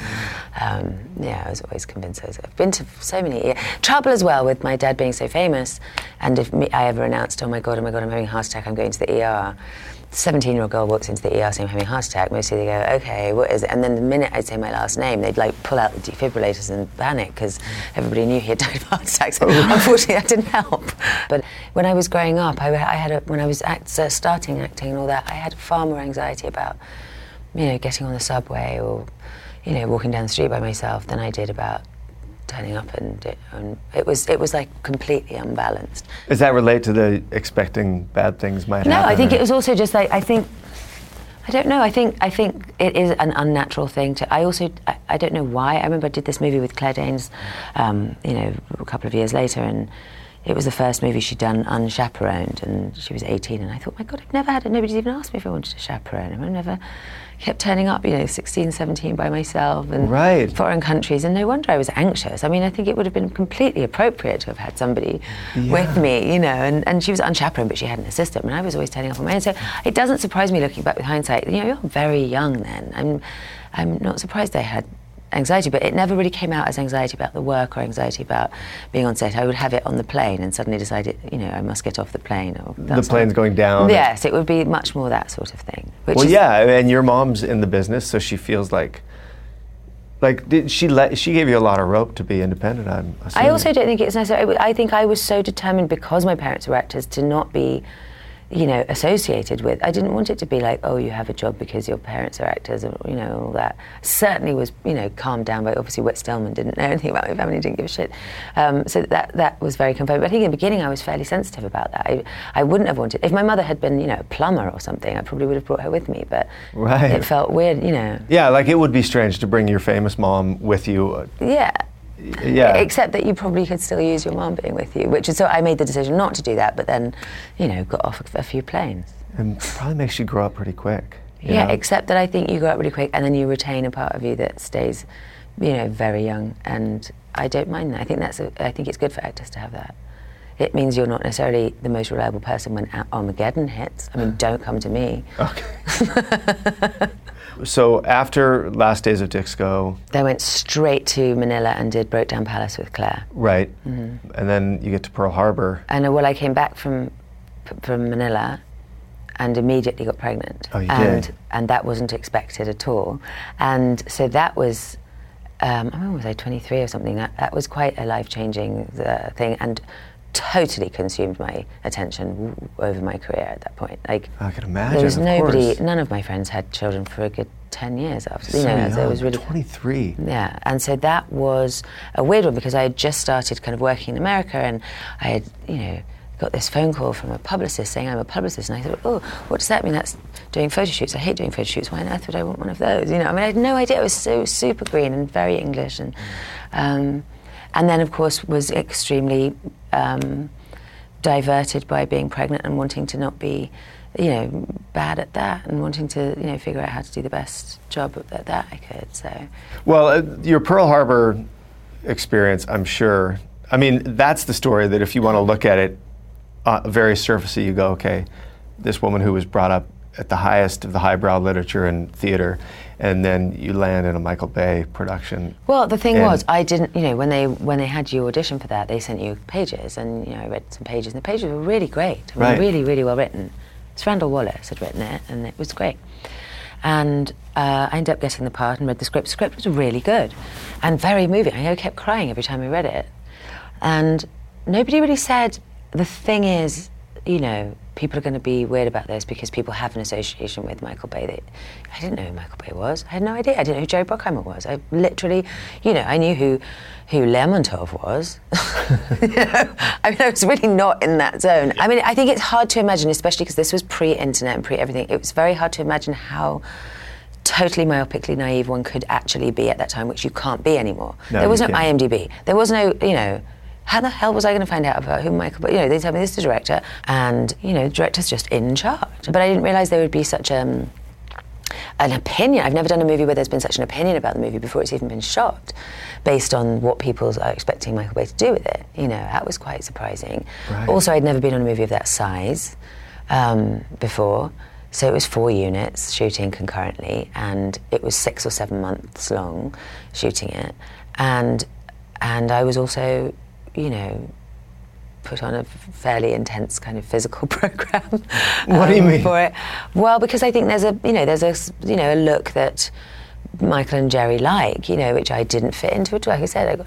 [SPEAKER 2] yeah, I was always convinced. I've been to so many... Trouble as well with my dad being so famous, and if I ever announced, oh my God, I'm having a heart attack, I'm going to the ER, 17-year-old girl walks into the ER saying I'm having a heart attack, mostly they go, okay, what is it? And then the minute I'd say my last name, they'd like pull out the defibrillators and panic, because everybody knew he had died of heart attacks. So unfortunately that didn't help. But when I was growing up, when I was starting acting and all that, I had far more anxiety about, you know, getting on the subway or, you know, walking down the street by myself than I did about turning up, and it was like completely unbalanced.
[SPEAKER 1] Does that relate to the expecting bad things might happen?
[SPEAKER 2] No, I think it was also just like, I don't know, I think it is an unnatural thing to, I don't know why. I remember I did this movie with Claire Danes, you know, a couple of years later, and it was the first movie she'd done unchaperoned, and she was 18, and I thought, my God, I've never had it, nobody's even asked me if I wanted to chaperone, and I never kept turning up, you know, 16, 17 by myself, and foreign countries, and no wonder I was anxious. I mean, I think it would have been completely appropriate to have had somebody with me, you know, and she was unchaperoned, but she had an assistant, and I was always turning up on my own, so it doesn't surprise me looking back with hindsight. You know, you're very young then. I'm not surprised I had anxiety, but it never really came out as anxiety about the work or anxiety about being on set. I would have it on the plane and suddenly decide, you know, I must get off the plane. Or
[SPEAKER 1] the plane's going down.
[SPEAKER 2] Yes, it would be much more that sort of thing.
[SPEAKER 1] Well, yeah, and your mom's in the business, so she feels like did she gave you a lot of rope to be independent, I'm assuming.
[SPEAKER 2] I also don't think it's necessary. I think I was so determined, because my parents were actors, to not be, you know, associated with. I didn't want it to be like, oh, you have a job because your parents are actors, or, you know, all that. Certainly was, you know, calmed down by obviously Whit Stillman didn't know anything about my family, didn't give a shit. So that was very confirmed. But I think in the beginning I was fairly sensitive about that. I wouldn't have wanted, if my mother had been, you know, a plumber or something, I probably would have brought her with me, but it felt weird, you know.
[SPEAKER 1] Yeah, like it would be strange to bring your famous mom with you.
[SPEAKER 2] Yeah.
[SPEAKER 1] Yeah.
[SPEAKER 2] Except that you probably could still use your mum being with you, which is, so I made the decision not to do that, but then, you know, got off a few planes.
[SPEAKER 1] And probably makes you grow up pretty quick.
[SPEAKER 2] Yeah,
[SPEAKER 1] know?
[SPEAKER 2] Except that I think you grow up really quick, and then you retain a part of you that stays, you know, very young, and I don't mind that. I think it's good for actors to have that. It means you're not necessarily the most reliable person when Armageddon hits. I mean, don't come to me.
[SPEAKER 1] Okay. So after Last Days of Disco...
[SPEAKER 2] They went straight to Manila and did Broke Down Palace with Claire.
[SPEAKER 1] Right. Mm-hmm. And then you get to Pearl Harbor.
[SPEAKER 2] And well, I came back from Manila, and immediately got pregnant.
[SPEAKER 1] Oh, you did?
[SPEAKER 2] And that wasn't expected at all. And so that was, when was I, 23 or something? That was quite a life-changing thing, and totally consumed my attention over my career at that point. Like,
[SPEAKER 1] I can imagine.
[SPEAKER 2] There was nobody,
[SPEAKER 1] course.
[SPEAKER 2] None of my friends had children for a good 10 years after.
[SPEAKER 1] So young,
[SPEAKER 2] so it was really
[SPEAKER 1] 23.
[SPEAKER 2] Yeah, and so that was a weird one because I had just started kind of working in America, and I had, got this phone call from a publicist saying I'm a publicist, and I thought, oh, what does that mean? That's doing photo shoots. I hate doing photo shoots. Why on earth would I want one of those? I had no idea. It was so super green and very English, and then of course was extremely diverted by being pregnant and wanting to not be, bad at that, and wanting to, figure out how to do the best job at that I could. So,
[SPEAKER 1] well, your Pearl Harbor experience, I'm sure. I mean, that's the story that if you want to look at it very surfacey, you go, okay, this woman who was brought up at the highest of the highbrow literature and theater, and then you land in a Michael Bay production.
[SPEAKER 2] Well, the thing was, I didn't, when they had you audition for that, they sent you pages, and I read some pages, and the pages were really great.
[SPEAKER 1] Right.
[SPEAKER 2] Really, really well written. It's Randall Wallace had written it, and it was great. And I ended up getting the part and read the script. The script was really good and very moving. I kept crying every time I read it. And nobody really said, the thing is, people are going to be weird about this because people have an association with Michael Bay. I didn't know who Michael Bay was. I had no idea. I didn't know who Jerry Bruckheimer was. I literally, I knew who Lermontov was. I was really not in that zone. I mean, I think it's hard to imagine, especially because this was pre-internet and pre-everything. It was very hard to imagine how totally myopically naive one could actually be at that time, which you can't be anymore.
[SPEAKER 1] No,
[SPEAKER 2] there was no
[SPEAKER 1] can't.
[SPEAKER 2] IMDb. There was no, how the hell was I going to find out about who Michael Bay? They told me this is the director, and the director's just in charge. But I didn't realise there would be such an opinion. I've never done a movie where there's been such an opinion about the movie before it's even been shot, based on what people are expecting Michael Bay to do with it. That was quite surprising.
[SPEAKER 1] Right.
[SPEAKER 2] Also, I'd never been on a movie of that size before. So it was 4 units shooting concurrently, and it was 6 or 7 months long shooting it. And I was also, put on a fairly intense kind of physical program.
[SPEAKER 1] What do you mean?
[SPEAKER 2] For it. Well, because I think there's a look that Michael and Jerry like, which I didn't fit into it. Like I said,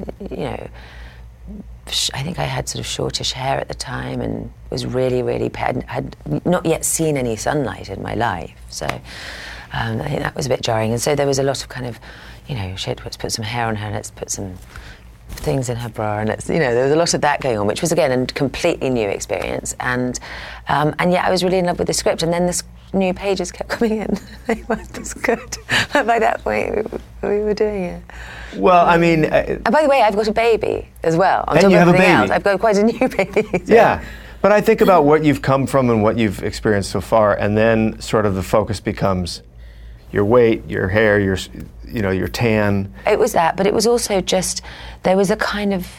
[SPEAKER 2] I think I had sort of shortish hair at the time and was really, really had not yet seen any sunlight in my life. So I think that was a bit jarring. And so there was a lot of kind of, let's put some hair on her, let's put some things in her bra, and there was a lot of that going on, which was again a completely new experience. And yet I was really in love with the script. And then the new pages kept coming in. They weren't as good. But by that point, we were doing it.
[SPEAKER 1] Well, I mean...
[SPEAKER 2] and by the way, I've got a baby as well. On
[SPEAKER 1] and
[SPEAKER 2] top
[SPEAKER 1] you
[SPEAKER 2] of
[SPEAKER 1] have a
[SPEAKER 2] everything
[SPEAKER 1] baby.
[SPEAKER 2] else. I've got quite a new baby. So.
[SPEAKER 1] Yeah, but I think about what you've come from and what you've experienced so far, and then sort of the focus becomes your weight, your hair, your tan.
[SPEAKER 2] It was that, but it was also just, there was a kind of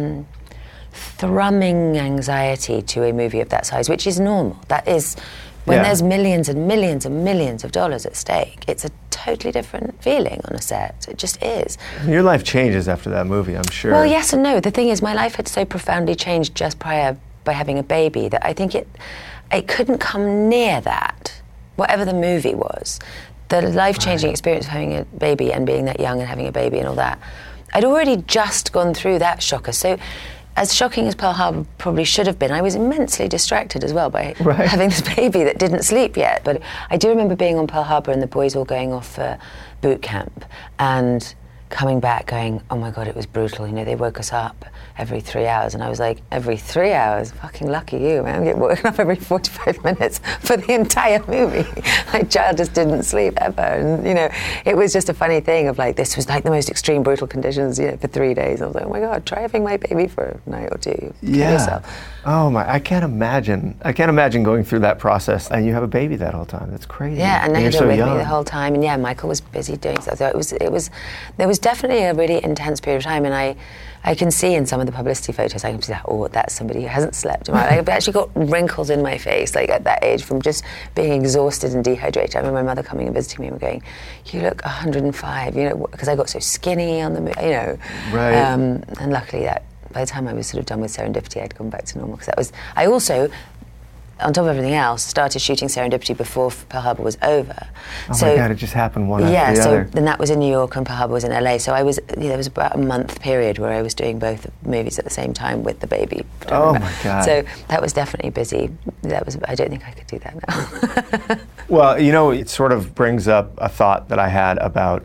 [SPEAKER 2] thrumming anxiety to a movie of that size, which is normal. That is... When there's millions and millions and millions of dollars at stake, it's a totally different feeling on a set. It just is.
[SPEAKER 1] Your life changes after that movie, I'm sure.
[SPEAKER 2] Well, yes and no. The thing is, my life had so profoundly changed just prior by having a baby that I think it couldn't come near that, whatever the movie was. The life-changing experience of having a baby and being that young and having a baby and all that, I'd already just gone through that shocker. So, as shocking as Pearl Harbor probably should have been, I was immensely distracted as well by having this baby that didn't sleep yet. But I do remember being on Pearl Harbor and the boys all going off for boot camp and coming back going, oh my God, it was brutal. They woke us up every 3 hours. And I was like, every 3 hours? Fucking lucky you, man. I get woken up every 45 minutes for the entire movie. My child just didn't sleep ever. And, it was just a funny thing of like, this was like the most extreme, brutal conditions, for 3 days. I was like, oh my God, try having my baby for a night or two. Kill yourself.
[SPEAKER 1] Oh my, I can't imagine going through that process. And you have a baby that whole time. That's crazy.
[SPEAKER 2] Yeah, and they
[SPEAKER 1] you're
[SPEAKER 2] had
[SPEAKER 1] so
[SPEAKER 2] her with
[SPEAKER 1] young.
[SPEAKER 2] me the whole time. And yeah, Michael was busy doing stuff. So there was definitely a really intense period of time. And I can see in some of the publicity photos, I can see that, oh, that's somebody who hasn't slept. I've actually got wrinkles in my face, like at that age, from just being exhausted and dehydrated. I remember my mother coming and visiting me and going, you look 105, because I got so skinny on the,
[SPEAKER 1] Right.
[SPEAKER 2] And luckily that, by the time I was sort of done with Serendipity, I'd gone back to normal. Because I also, on top of everything else, started shooting Serendipity before Pearl Harbor was over.
[SPEAKER 1] Oh my God, it just happened one after the other.
[SPEAKER 2] So then that was in New York and Pearl Harbor was in LA. So I was, there was about a month period where I was doing both movies at the same time with the baby.
[SPEAKER 1] Oh my God.
[SPEAKER 2] So that was definitely busy. I don't think I could do that now.
[SPEAKER 1] Well, it sort of brings up a thought that I had about,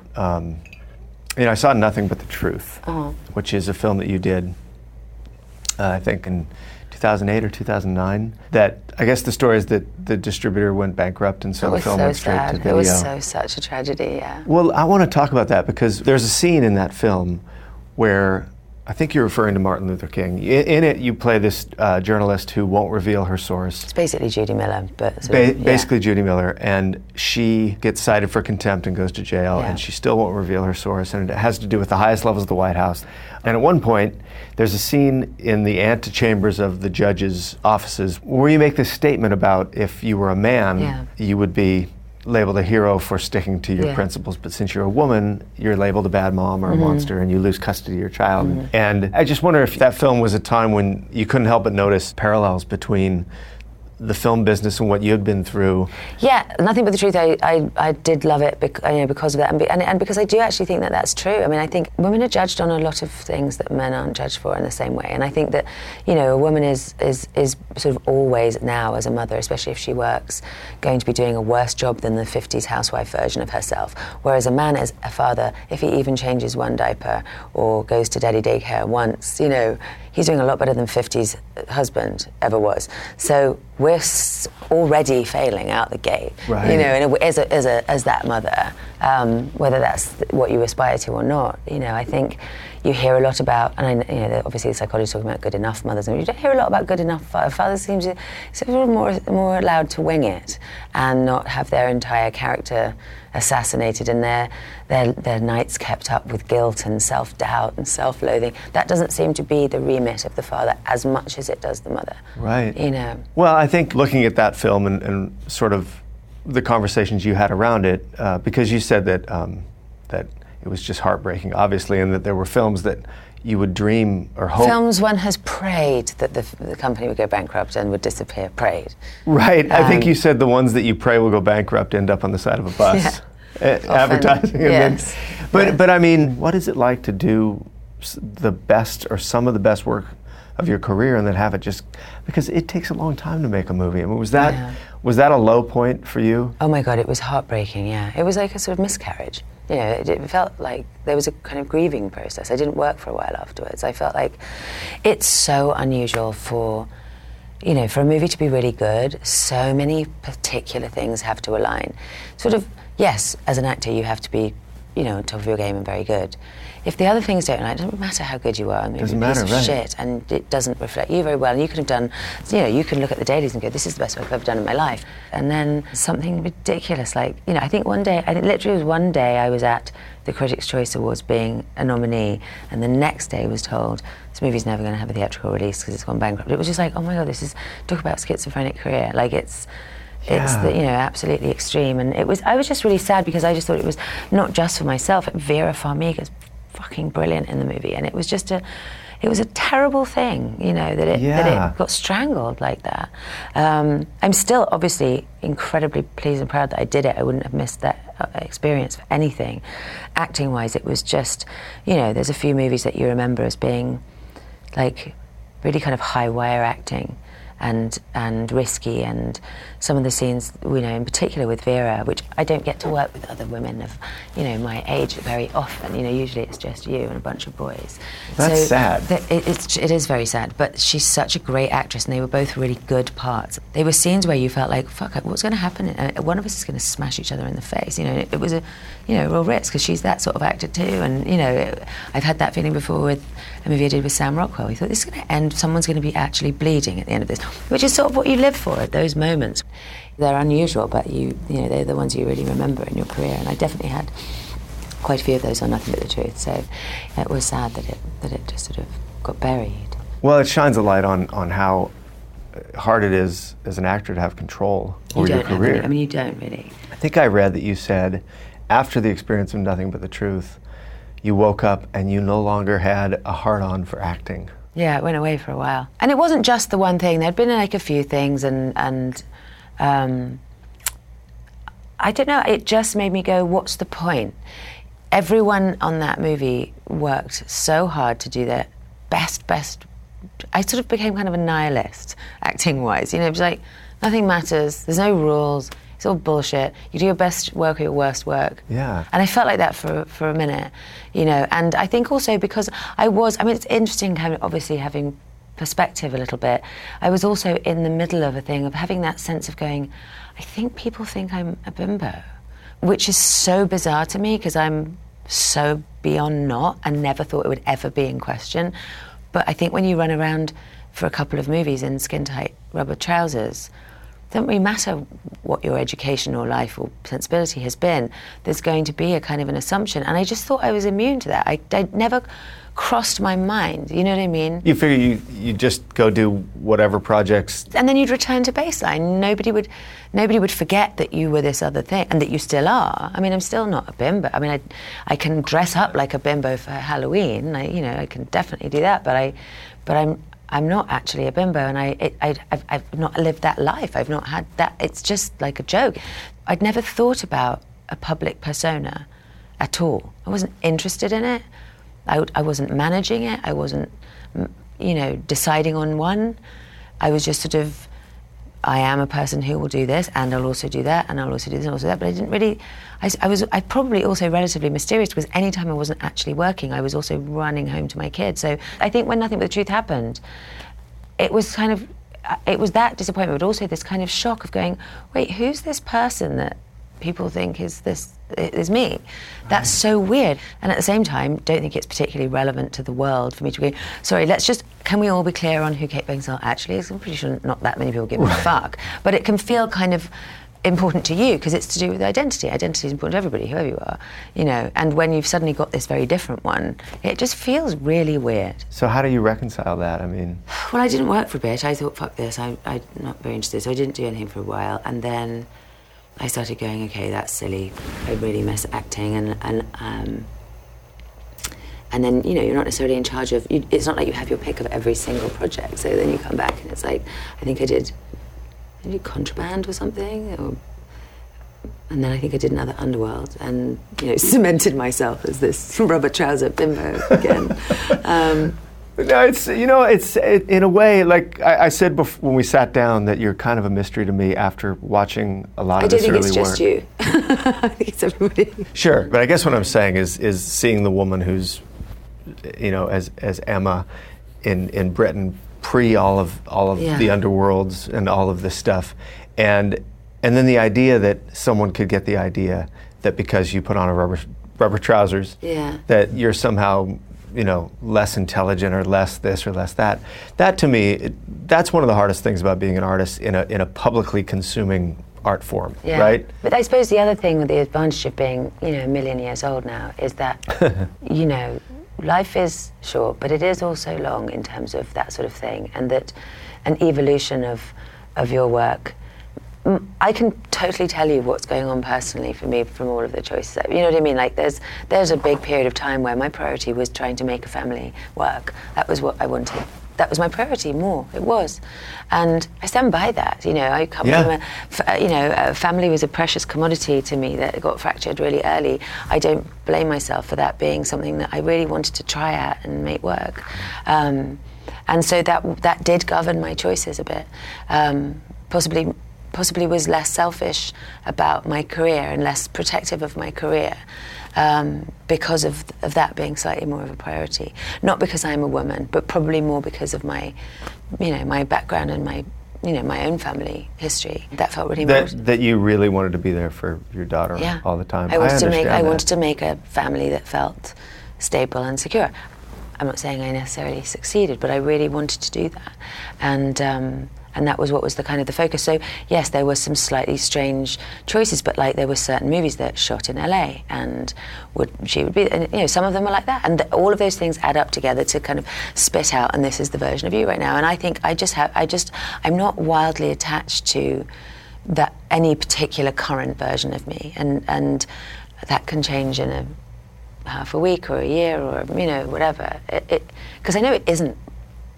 [SPEAKER 1] I saw Nothing But the Truth, which is a film that you did, I think in 2008 or 2009, that I guess the story is that the distributor went bankrupt and so the film went straight to video.
[SPEAKER 2] It was such a tragedy, yeah.
[SPEAKER 1] Well, I want to talk about that because there's a scene in that film where I think you're referring to Martin Luther King. In it, you play this journalist who won't reveal her source.
[SPEAKER 2] It's basically Judy Miller, but
[SPEAKER 1] basically Judy Miller, and she gets cited for contempt and goes to jail, and she still won't reveal her source, and it has to do with the highest levels of the White House. And at one point, there's a scene in the antechambers of the judges' offices where you make this statement about if you were a man, you would be labeled a hero for sticking to your principles, but since you're a woman, you're labeled a bad mom or a monster and you lose custody of your child. And I just wonder if that film was a time when you couldn't help but notice parallels between the film business and what you'd been through.
[SPEAKER 2] Yeah, Nothing But the Truth, I did love it because of that, and because I do actually think that that's true. I mean, I think women are judged on a lot of things that men aren't judged for in the same way, and I think that, a woman is sort of always now, as a mother, especially if she works, going to be doing a worse job than the 50s housewife version of herself, whereas a man as a father, if he even changes one diaper or goes to daddy daycare once, he's doing a lot better than 50s husband ever was. So we're already failing out the gate,
[SPEAKER 1] right.
[SPEAKER 2] As that mother, whether that's what you aspire to or not. I think you hear a lot about, and obviously the psychologists talking about good enough mothers, and you don't hear a lot about good enough fathers. Fathers seem to sort of more allowed to wing it and not have their entire character assassinated and their nights kept up with guilt and self-doubt and self-loathing. That doesn't seem to be the remit of the father as much as it does the mother.
[SPEAKER 1] Right. Well, I think looking at that film and sort of the conversations you had around it, because you said that that it was just heartbreaking, obviously, and that there were films that you would dream or hope.
[SPEAKER 2] Films one has prayed that the company would go bankrupt and would disappear. Prayed.
[SPEAKER 1] Right. I think you said the ones that you pray will go bankrupt end up on the side of a bus, advertising.
[SPEAKER 2] Yes.
[SPEAKER 1] But I mean, what is it like to do the best or some of the best work of your career and then have it just, because it takes a long time to make a movie. I mean, was that a low point for you?
[SPEAKER 2] Oh my God, it was heartbreaking. Yeah, it was like a sort of miscarriage. It felt like there was a kind of grieving process. I didn't work for a while afterwards. I felt like it's so unusual for a movie to be really good. So many particular things have to align. Sort of, yes, as an actor, you have to be, on top of your game and very good. If the other things don't align, it doesn't matter how good you are. I mean,
[SPEAKER 1] doesn't matter,
[SPEAKER 2] right? Shit, and it doesn't reflect you very well. And you could have done, you can look at the dailies and go, this is the best work I've ever done in my life. And then something ridiculous, like, I think literally it was one day I was at the Critics' Choice Awards being a nominee, and the next day was told, this movie's never going to have a theatrical release because it's gone bankrupt. It was just like, oh my God, talk about schizophrenic career. Like, it's absolutely extreme. And I was just really sad because I just thought it was not just for myself. Vera Farmiga's fucking brilliant in the movie, and it was a terrible thing, that it got strangled like that. I'm still obviously incredibly pleased and proud that I did it. I wouldn't have missed that experience for anything. Acting wise, it was just, there's a few movies that you remember as being like really kind of high wire acting and risky, and some of the scenes, in particular with Vera, which I don't get to work with other women of, my age very often. Usually it's just you and a bunch of boys.
[SPEAKER 1] That's sad.
[SPEAKER 2] It is very sad, but she's such a great actress, and they were both really good parts. They were scenes where you felt like, fuck, what's going to happen? One of us is going to smash each other in the face. It was a, real risk, because she's that sort of actor too, and, I've had that feeling before with a movie I did with Sam Rockwell. We thought, this is going to end, someone's going to be actually bleeding at the end of this, which is sort of what you live for at those moments. They're unusual, but they're the ones you really remember in your career, and I definitely had quite a few of those on Nothing But the Truth, so it was sad that it just sort of got buried.
[SPEAKER 1] Well, it shines a light on how hard it is as an actor to have control over your career.
[SPEAKER 2] You don't really.
[SPEAKER 1] I think I read that you said, after the experience of Nothing But the Truth, you woke up and you no longer had a hard-on for acting.
[SPEAKER 2] Yeah, it went away for a while. And it wasn't just the one thing. There'd been like a few things, and I don't know, it just made me go, what's the point? Everyone on that movie worked so hard to do their best. I sort of became kind of a nihilist, acting-wise. You know, it was like, nothing matters, there's no rules, it's all bullshit. You do your best work or your worst work.
[SPEAKER 1] Yeah.
[SPEAKER 2] And I felt like that for a minute, you know. And I think also because it's interesting kind of obviously having perspective a little bit. I was also in the middle of a thing of having that sense of going, I think people think I'm a bimbo, which is so bizarre to me because I'm so beyond not and never thought it would ever be in question. But I think when you run around for a couple of movies in skin-tight rubber trousers, it doesn't really matter what your education or life or sensibility has been, there's going to be a kind of an assumption. And I just thought I was immune to that. I never crossed my mind, you know what I mean?
[SPEAKER 1] You figure you just go do whatever projects.
[SPEAKER 2] And then you'd return to baseline. Nobody would forget that you were this other thing, and that you still are. I mean, I'm still not a bimbo. I mean, I can dress up like a bimbo for Halloween. I can definitely do that, but I'm not actually a bimbo, and I've not lived that life. I've not had that. It's just like a joke. I'd never thought about a public persona at all. I wasn't interested in it. I wasn't managing it. I wasn't, deciding on one. I was just sort of, I am a person who will do this, and I'll also do that, and I'll also do this, and also that. But I didn't really. I probably also relatively mysterious because any time I wasn't actually working, I was also running home to my kids. So I think when Nothing But the Truth happened, it was that disappointment, but also this kind of shock of going, wait, who's this person that people think is me? That's so weird. And at the same time, don't think it's particularly relevant to the world for me to go, sorry, can we all be clear on who Kate Beckinsale actually is? I'm pretty sure not that many people give a fuck. But it can feel kind of important to you because it's to do with identity. Identity is important to everybody, whoever you are, and when you've suddenly got this very different one, it just feels really weird.
[SPEAKER 1] So how do you reconcile that? I mean...
[SPEAKER 2] Well, I didn't work for a bit. I thought, fuck this, I'm not very interested, so I didn't do anything for a while, and then I started going, okay, that's silly. I really miss acting, and then you're not necessarily in charge of. It's not like you have your pick of every single project. So then you come back and it's like, I think I did Contraband or something, and then I think I did another Underworld, and cemented myself as this rubber trouser bimbo again.
[SPEAKER 1] No, it's in a way, like I said before when we sat down, that you're kind of a mystery to me after watching a lot of this early work.
[SPEAKER 2] I do think it's just you. I think it's everybody.
[SPEAKER 1] Sure, but I guess what I'm saying is seeing the woman who's, as Emma in Britain, pre all of the underworlds and all of this stuff, and then the idea that someone could get the idea that because you put on a rubber trousers, that you're somehow less intelligent or less this or less that. That to me, that's one of the hardest things about being an artist in a publicly consuming art form, right?
[SPEAKER 2] But I suppose the other thing with the advantage of being, a million years old now is that, life is short, but it is also long in terms of that sort of thing, and that an evolution of your work. I can totally tell you what's going on personally for me from all of the choices. You know what I mean? Like there's a big period of time where my priority was trying to make a family work. That was what I wanted. That was my priority more. It was, and I stand by that. I come from a family was a precious commodity to me that got fractured really early. I don't blame myself for that being something that I really wanted to try at and make work, and so that did govern my choices a bit. Possibly was less selfish about my career and less protective of my career because of that being slightly more of a priority. Not because I'm a woman, but probably more because of my, my background and my, my own family history. That felt really important.
[SPEAKER 1] That you really wanted to be there for your daughter all the time. I
[SPEAKER 2] wanted to make a family that felt stable and secure. I'm not saying I necessarily succeeded, but I really wanted to do that. And that was what was the kind of the focus. So yes, there were some slightly strange choices, but like there were certain movies that shot in LA, and she would be, and, some of them were like that, and all of those things add up together to kind of spit out, and this is the version of you right now. And I think I'm not wildly attached to that any particular current version of me, and that can change in a half a week or a year or whatever. Because I know it isn't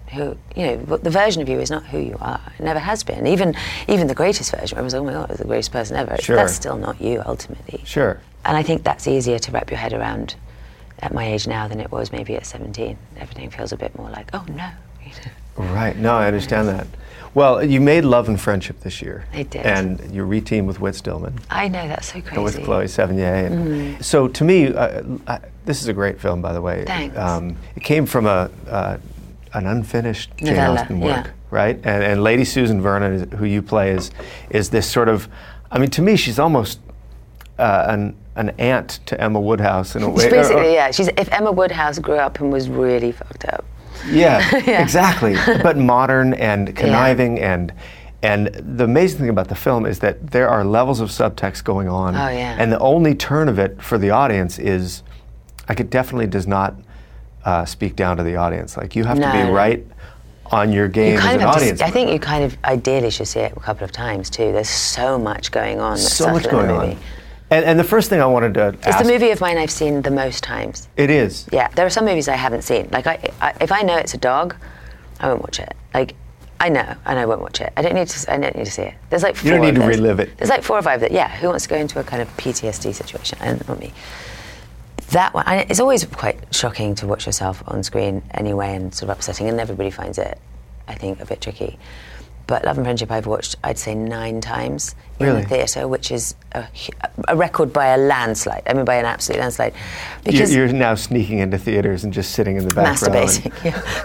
[SPEAKER 2] who, the version of you is not who you are. It never has been. Even the greatest version, I was, oh my God, it's the greatest person ever.
[SPEAKER 1] Sure.
[SPEAKER 2] That's still not you, ultimately.
[SPEAKER 1] Sure.
[SPEAKER 2] And I think that's easier to wrap your head around at my age now than it was maybe at 17. Everything feels a bit more like, oh no.
[SPEAKER 1] Right. No, I understand that. Well, you made Love and Friendship this year.
[SPEAKER 2] I did.
[SPEAKER 1] And you reteamed with Whit Stillman.
[SPEAKER 2] I know, that's so crazy.
[SPEAKER 1] And with Chloe Sevigny. So to me, this is a great film, by the way.
[SPEAKER 2] Thanks.
[SPEAKER 1] It came from an unfinished Jane
[SPEAKER 2] Novella,
[SPEAKER 1] Austen work,
[SPEAKER 2] yeah.
[SPEAKER 1] right? And Lady Susan Vernon, who you play, is this sort of, I mean, to me, she's almost an aunt to Emma Woodhouse in a way.
[SPEAKER 2] Basically, yeah. If Emma Woodhouse grew up and was really fucked up.
[SPEAKER 1] Yeah,
[SPEAKER 2] Yeah.
[SPEAKER 1] exactly. But modern and conniving, and the amazing thing about the film is that there are levels of subtext going on.
[SPEAKER 2] Oh, yeah.
[SPEAKER 1] And the only turn of it for the audience is, like, it definitely does not speak down to the audience. Like, you have to be right on your game as an audience.
[SPEAKER 2] I think you kind of ideally should see it a couple of times too. There's so much going on. That's
[SPEAKER 1] So much
[SPEAKER 2] subtle in
[SPEAKER 1] going
[SPEAKER 2] the movie.
[SPEAKER 1] on. And the first thing I wanted to
[SPEAKER 2] It's
[SPEAKER 1] ask...
[SPEAKER 2] the movie of mine I've seen the most times.
[SPEAKER 1] It is.
[SPEAKER 2] Yeah, there are some movies I haven't seen. Like, if I know it's a dog, I won't watch it. Like, I know, and I won't watch it. I don't need to see it. There's like 4
[SPEAKER 1] You don't need
[SPEAKER 2] of
[SPEAKER 1] to
[SPEAKER 2] those.
[SPEAKER 1] relive it.
[SPEAKER 2] There's like 4 or 5 that, who wants to go into a kind of PTSD situation? And not me. That one, it's always quite shocking to watch yourself on screen anyway, and sort of upsetting, and everybody finds it, I think, a bit tricky. But Love and Friendship I've watched, I'd say 9 times in
[SPEAKER 1] Really?
[SPEAKER 2] the theatre, which is a record by a landslide. I mean, by an absolute landslide. Because
[SPEAKER 1] You're now sneaking into theaters and just sitting in the back row.
[SPEAKER 2] masturbating.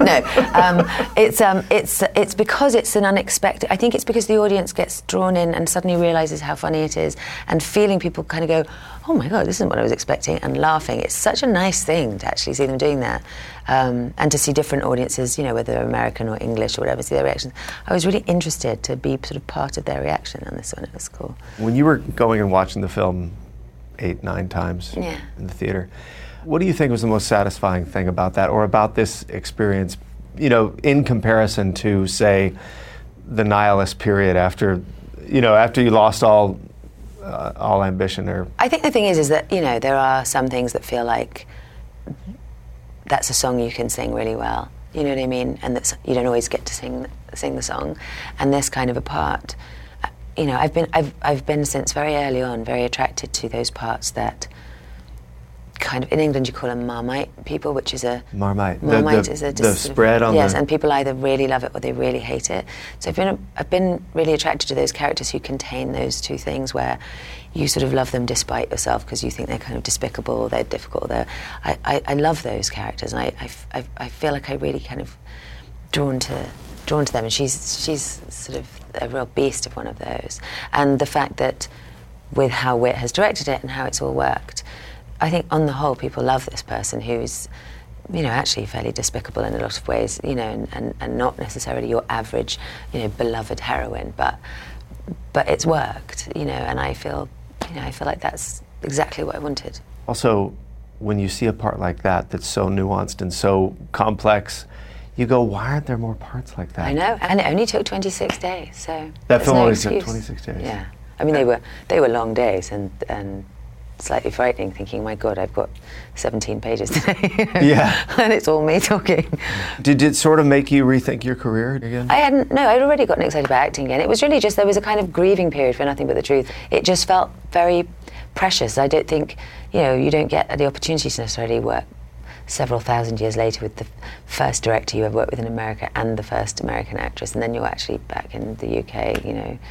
[SPEAKER 2] No, it's because it's an unexpected. I think it's because the audience gets drawn in and suddenly realizes how funny it is, and feeling people kind of go, "Oh my God, this isn't what I was expecting," and laughing. It's such a nice thing to actually see them doing that, and to see different audiences, whether they're American or English or whatever, see their reactions. I was really interested to be sort of part of their reaction on this one. It was cool.
[SPEAKER 1] When you were going and watching the film 8, 9 times in the theater, what do you think was the most satisfying thing about that, or about this experience, in comparison to, say, the nihilist period after you lost all ambition? Or
[SPEAKER 2] I think the thing is that there are some things that feel like that's a song you can sing really well. You know what I mean? And that you don't always get to sing the song. And this kind of a part, I've been since very early on very attracted to those parts that kind of, in England you call them Marmite people, which is a
[SPEAKER 1] Marmite.
[SPEAKER 2] Marmite is a
[SPEAKER 1] the spread on
[SPEAKER 2] yes,
[SPEAKER 1] the...
[SPEAKER 2] and people either really love it or they really hate it. So I've been really attracted to those characters who contain those two things, where you sort of love them despite yourself because you think they're kind of despicable or they're difficult. I love those characters, and I feel like I really kind of drawn to them, and she's sort of a real beast of one of those. And the fact that with how Whit has directed it and how it's all worked, I think on the whole people love this person who's actually fairly despicable in a lot of ways, and not necessarily your average beloved heroine, but it's worked, and I feel like that's exactly what I wanted.
[SPEAKER 1] Also, when you see a part like that that's so nuanced and so complex, you go, why aren't there more parts like that?
[SPEAKER 2] I know, and it only took 26 days, so
[SPEAKER 1] that film
[SPEAKER 2] no
[SPEAKER 1] only
[SPEAKER 2] excuse.
[SPEAKER 1] took 26 days.
[SPEAKER 2] Yeah, I mean they were long days and slightly frightening, thinking, my God, I've got 17 pages today.
[SPEAKER 1] Yeah.
[SPEAKER 2] And it's all me talking.
[SPEAKER 1] Did it sort of make you rethink your career again?
[SPEAKER 2] I'd already gotten excited about acting again. It was really just, there was a kind of grieving period for Nothing But the Truth. It just felt very precious. I don't think, you don't get the opportunity to necessarily work several thousand years later with the first director you ever worked with in America and the first American actress, and then you're actually back in the UK,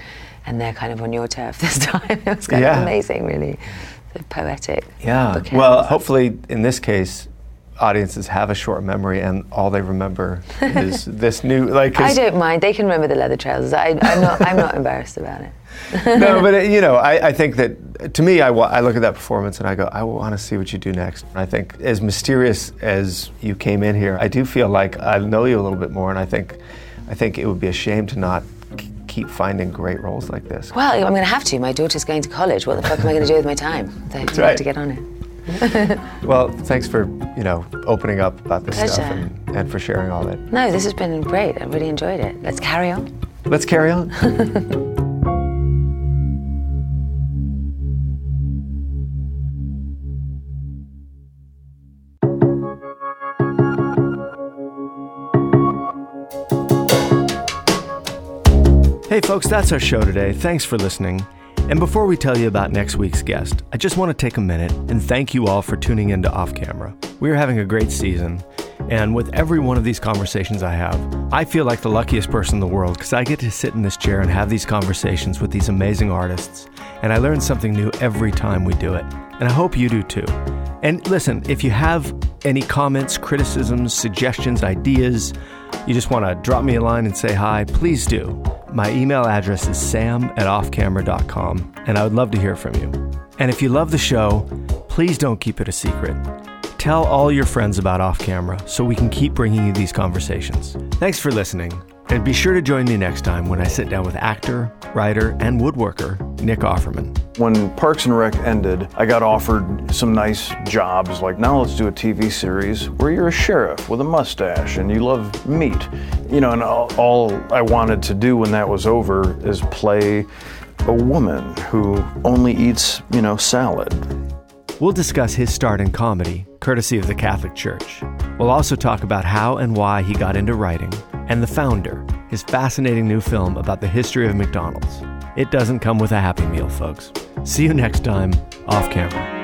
[SPEAKER 2] and they're kind of on your turf this time. It was kind of amazing, really. So poetic.
[SPEAKER 1] Yeah.
[SPEAKER 2] bookends.
[SPEAKER 1] Well, hopefully in this case, audiences have a short memory and all they remember is this new,
[SPEAKER 2] I don't mind. They can remember the leather trousers. I'm not embarrassed about it.
[SPEAKER 1] No, but I think that, to me, I look at that performance and I go, I want to see what you do next. I think as mysterious as you came in here, I do feel like I know you a little bit more, and I think it would be a shame to not keep finding great roles like this.
[SPEAKER 2] Well, I'm going to have to. My daughter's going to college. What the fuck am I going to do with my time? So I have to get on it.
[SPEAKER 1] Well, thanks for, opening up about this
[SPEAKER 2] Pleasure.
[SPEAKER 1] stuff and for sharing all that.
[SPEAKER 2] No, this has been great. I really enjoyed it. Let's carry on.
[SPEAKER 1] Let's carry on. Hey folks, that's our show today. Thanks for listening. And before we tell you about next week's guest, I just want to take a minute and thank you all for tuning into Off Camera. We are having a great season, and with every one of these conversations I have, I feel like the luckiest person in the world because I get to sit in this chair and have these conversations with these amazing artists, and I learn something new every time we do it. And I hope you do too. And listen, if you have any comments, criticisms, suggestions, ideas, you just want to drop me a line and say hi, please do. My email address is sam@offcamera.com, and I would love to hear from you. And if you love the show, please don't keep it a secret. Tell all your friends about Off Camera so we can keep bringing you these conversations. Thanks for listening, and be sure to join me next time when I sit down with actor, writer, and woodworker Nick Offerman.
[SPEAKER 3] When Parks and Rec ended, I got offered some nice jobs, like now let's do a TV series where you're a sheriff with a mustache and you love meat. You know, and all I wanted to do when that was over is play a woman who only eats, salad.
[SPEAKER 1] We'll discuss his start in comedy, courtesy of the Catholic Church. We'll also talk about how and why he got into writing, and The Founder, his fascinating new film about the history of McDonald's. It doesn't come with a Happy Meal, folks. See you next time, Off Camera.